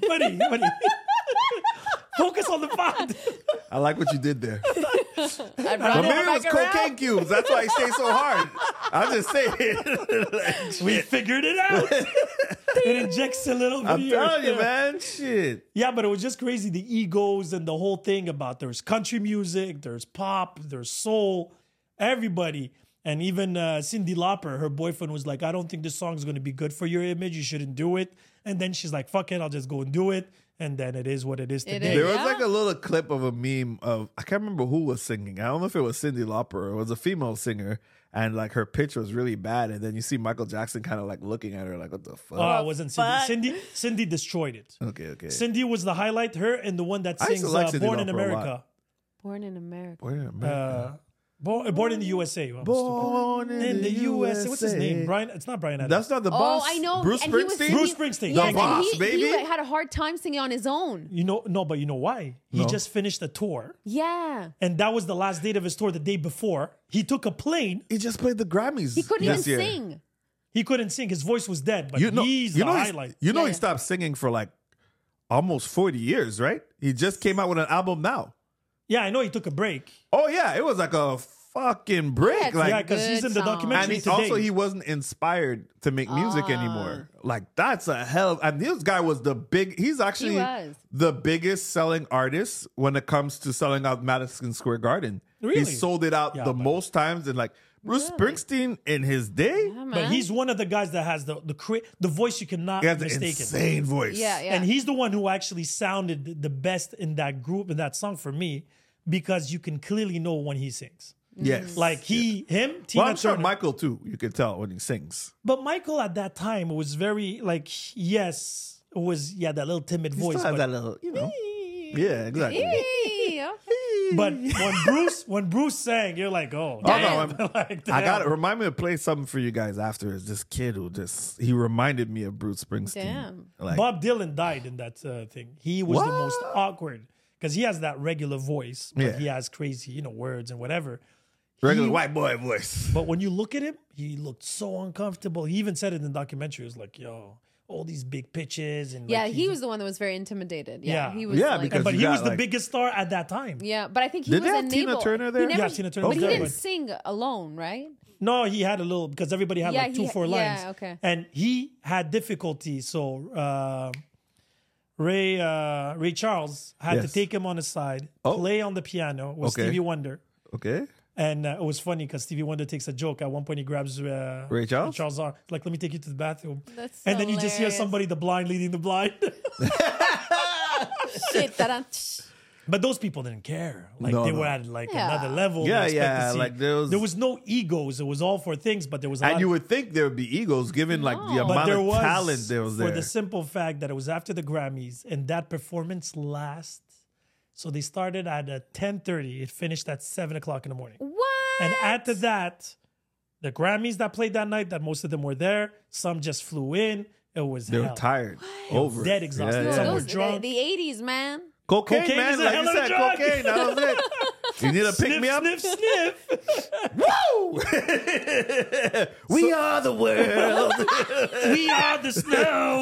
Focus on the pod. I like what you did there. I brought But maybe it it was back around. cocaine cubes. That's why he stayed so hard. I'm just saying. We figured it out. It injects a little bit. I'm here. telling you, man. Shit. Yeah, but it was just crazy. The egos and the whole thing about there's country music, there's pop, there's soul, everybody. And even Cyndi Lauper, her boyfriend was like, I don't think this song is going to be good for your image. You shouldn't do it. And then she's like, fuck it, I'll just go and do it. And then it is what it is It today. is. There was Yeah. like a little clip of a meme of, I can't remember who was singing. I don't know if it was Cyndi Lauper or it was a female singer. And like her pitch was really bad. And then you see Michael Jackson kind of like looking at her like, what the fuck? Oh, it wasn't Cindy. Cindy destroyed it. Okay. Cindy was the highlight. Her and the one that I used sings to like Cyndi Born in Lauper a lot. America. Born in America. Wait a minute. Born in the USA. I'm Born stupid. in the USA. What's his name? Brian. It's not Brian Adams. That's not the Oh, boss. I know. Bruce and he was Springsteen? singing- Bruce Springsteen. Yes, The and boss, he baby. had a hard time singing on his own. but you know why? He No. just finished a tour. Yeah. And that was the last date of his tour the day before. He took a plane. He just played the Grammys. He couldn't even this year. sing. He couldn't sing. His voice was dead, but You know, he's you the know, highlight. You know, Yeah, he yeah. stopped singing for like almost 40 years, right? He just came out with an album now. Yeah, I know he took a break. Oh yeah, it was like a fucking break. Yeah, it's like, Yeah, because he's in the Good song. documentary and today. also he wasn't inspired to make music anymore. Like that's a hell. And this guy was the big. He's actually He was. the biggest selling artist when it comes to selling out Madison Square Garden. Really? He sold it out Yeah, the but- most times, and like Bruce Springsteen in his day, Yeah, but man. he's one of the guys that has the voice you cannot he has an mistake. insane voice. Yeah, yeah. And he's the one who actually sounded the best in that group, in that song for me, because you can clearly know when he sings. Yes. Like him, Well, Tina I'm sure Turner. Michael too. You could tell when he sings. But Michael at that time was very like, yes, it was that little timid voice. Still have But, that little, Yeah, exactly. Hey, okay. but when Bruce sang, you're like, oh, Oh, no, damn. I'm- Like, I got damn. to remind me to play something for you guys after. Is this kid who he reminded me of Bruce Springsteen. Damn. Like, Bob Dylan died in that thing. He was the most What? awkward because he has that regular voice, but Yeah. he has crazy, words and whatever. regular he- white boy voice. But when you look at him, he looked so uncomfortable. He even said it in the documentary. He was like, yo, all these big pitches. And Yeah, like, he was the one that was very intimidated. Yeah, Yeah. he was. Yeah, like, because- But you he got, was the like- biggest star at that time. yeah, but I think he Did was they have Tina enabled. Turner there? He never, Yeah, Tina Turner but was he there, didn't but- sing alone, right? No, he had a little because everybody had Yeah, like 2-4 lines. yeah, okay. And he had difficulty. So Ray Charles had to Yes. take him on his side, Oh. play on the piano with Okay. Stevie Wonder. Okay. And it was funny because Stevie Wonder takes a joke. At one point, he grabs Ray Charles? Charles' arm. Like, let me take you to the bathroom. That's and then you just hear hilarious. somebody, the blind, leading the blind. Shit, that But those people didn't care. Like, No, they no. were at like Yeah. another level. Yeah, They expect to yeah, see- like, there was- no egos. It was all for things, but there was a lot And you of- would think there would be egos given like the No. But amount there of was, talent there was there. for the simple fact that it was after the Grammys and that performance lasts. So they started at 10:30. It finished at 7:00 in the morning. what? And after that, the Grammys that played that night, that most of them were there. Some just flew in. It was They were hell. tired. Over. Dead it. exhausted. Yeah, Some yeah. were Those, drunk. the 80s, man. Cocaine, Cocaine man. is a Like hell you of a said, drug. cocaine. That was it. You need to pick Sniff, me up. sniff, sniff. Woo! We are the world. We are the snow.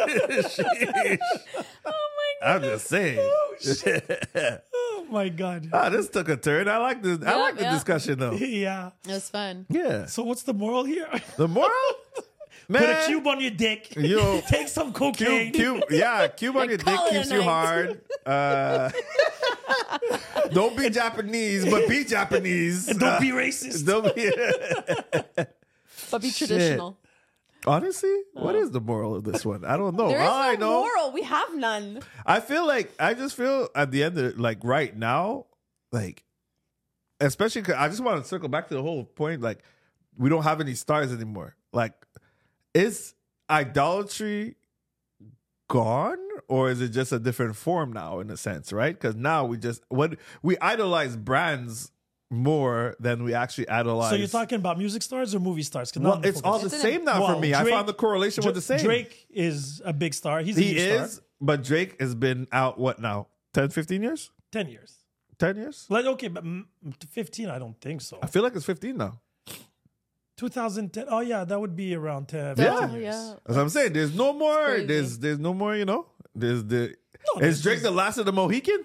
I'm just saying. Oh my God. Ah, this took a turn. I like this. I Yeah, like the yeah. discussion though. Yeah. It was fun. Yeah. So what's the moral here? The moral, man. Put a cube on your dick. Yo, Take some cocaine. cube on your dick call it keeps a you night. hard. Don't be Japanese, but be Japanese. And don't be racist. Don't be. But be traditional. Honestly, what is the moral of this one? I don't know. There is All I no know, moral. We have none. I just feel at the end of it, like right now, like especially 'cause I just want to circle back to the whole point. Like we don't have any stars anymore. Like is idolatry gone, or is it just a different form now in a sense? Right? Because now we idolize brands more than we actually idolize. So you're talking about music stars or movie stars? 'Cause now Well, I'm it's all focused. the same now for Well, me. I Drake- found the correlation with the same. Drake is a big star. He's a He huge is, star. but Drake has been out what now? 10, 15 years? 10 years. 10 years? Like, okay, but 15, I don't think so. I feel like it's 15 now. 2010. Oh, yeah, that would be around 10, Yeah. 15 years. Yeah. That's what I'm saying. There's no more. Crazy. There's no more. There's the. No, Is Drake the last of the Mohican?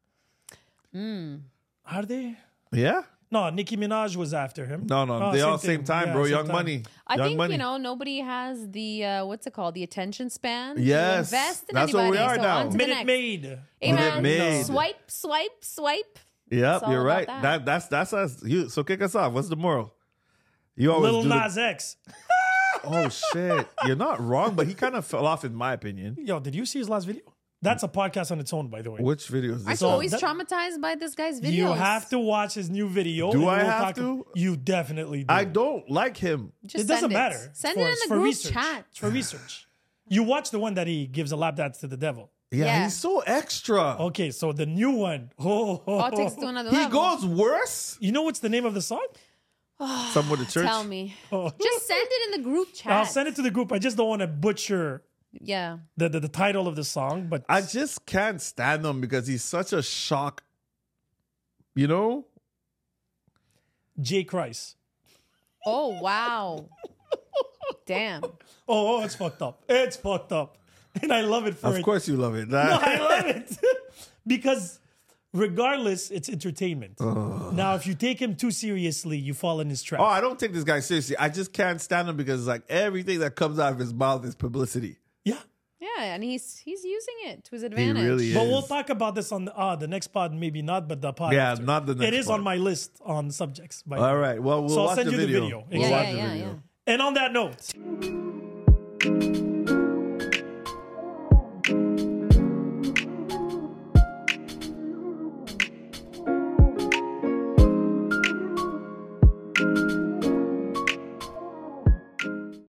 Are they? Yeah. No, Nicki Minaj was after him. No. Oh, They all thing. same time, Yeah, bro. same Young time. Money. I Young think, Money. nobody has the, what's it called? The attention span. to Yes. invest in That's what we anybody. are So now. on to the Minute next. Maid. Hey, man. Minute Maid. Swipe. Yep, It's all you're about right. that. That's us. So kick us off. What's the moral? You always Little do Nas X. Oh shit! You're not wrong, but he kind of fell off in my opinion. Yo, did you see his last video? That's a podcast on its own, by the way. Which video is Aren't this? you So always that- traumatized by this guy's videos? You have to watch his new video. Do and I we'll have talk- to? You definitely do. I don't like him. Just It doesn't send matter. Send For- it it's in for the group research. chat. It's for research. You watch the one that he gives a lap dance to the devil. Yeah, Yeah. he's so extra. Okay, so the new one. Politics to another He level. goes worse. You know what's the name of the song? Some with the church. Tell me. Oh. Just send it in the group chat. I'll send it to the group. I just don't want to butcher Yeah. the title of the song, but I just can't stand him because he's such a shock. You know? Jay Christ. Oh, wow. Damn. Oh, it's fucked up. It's fucked up. And I love it for Of it. course you love it. I love it. Because regardless, it's entertainment. Now, if you take him too seriously, you fall in his trap. Oh, I don't take this guy seriously. I just can't stand him because like everything that comes out of his mouth is publicity. Yeah. Yeah, and he's using it to his advantage. really But is. we'll talk about this on the next pod, maybe not, but the pod. Yeah, after. not the next It is pod. on my list on subjects. By the All way. right. Well, we'll So I'll watch send the you the video. video. We'll Yeah, watch yeah, the yeah, video. yeah. And on that note,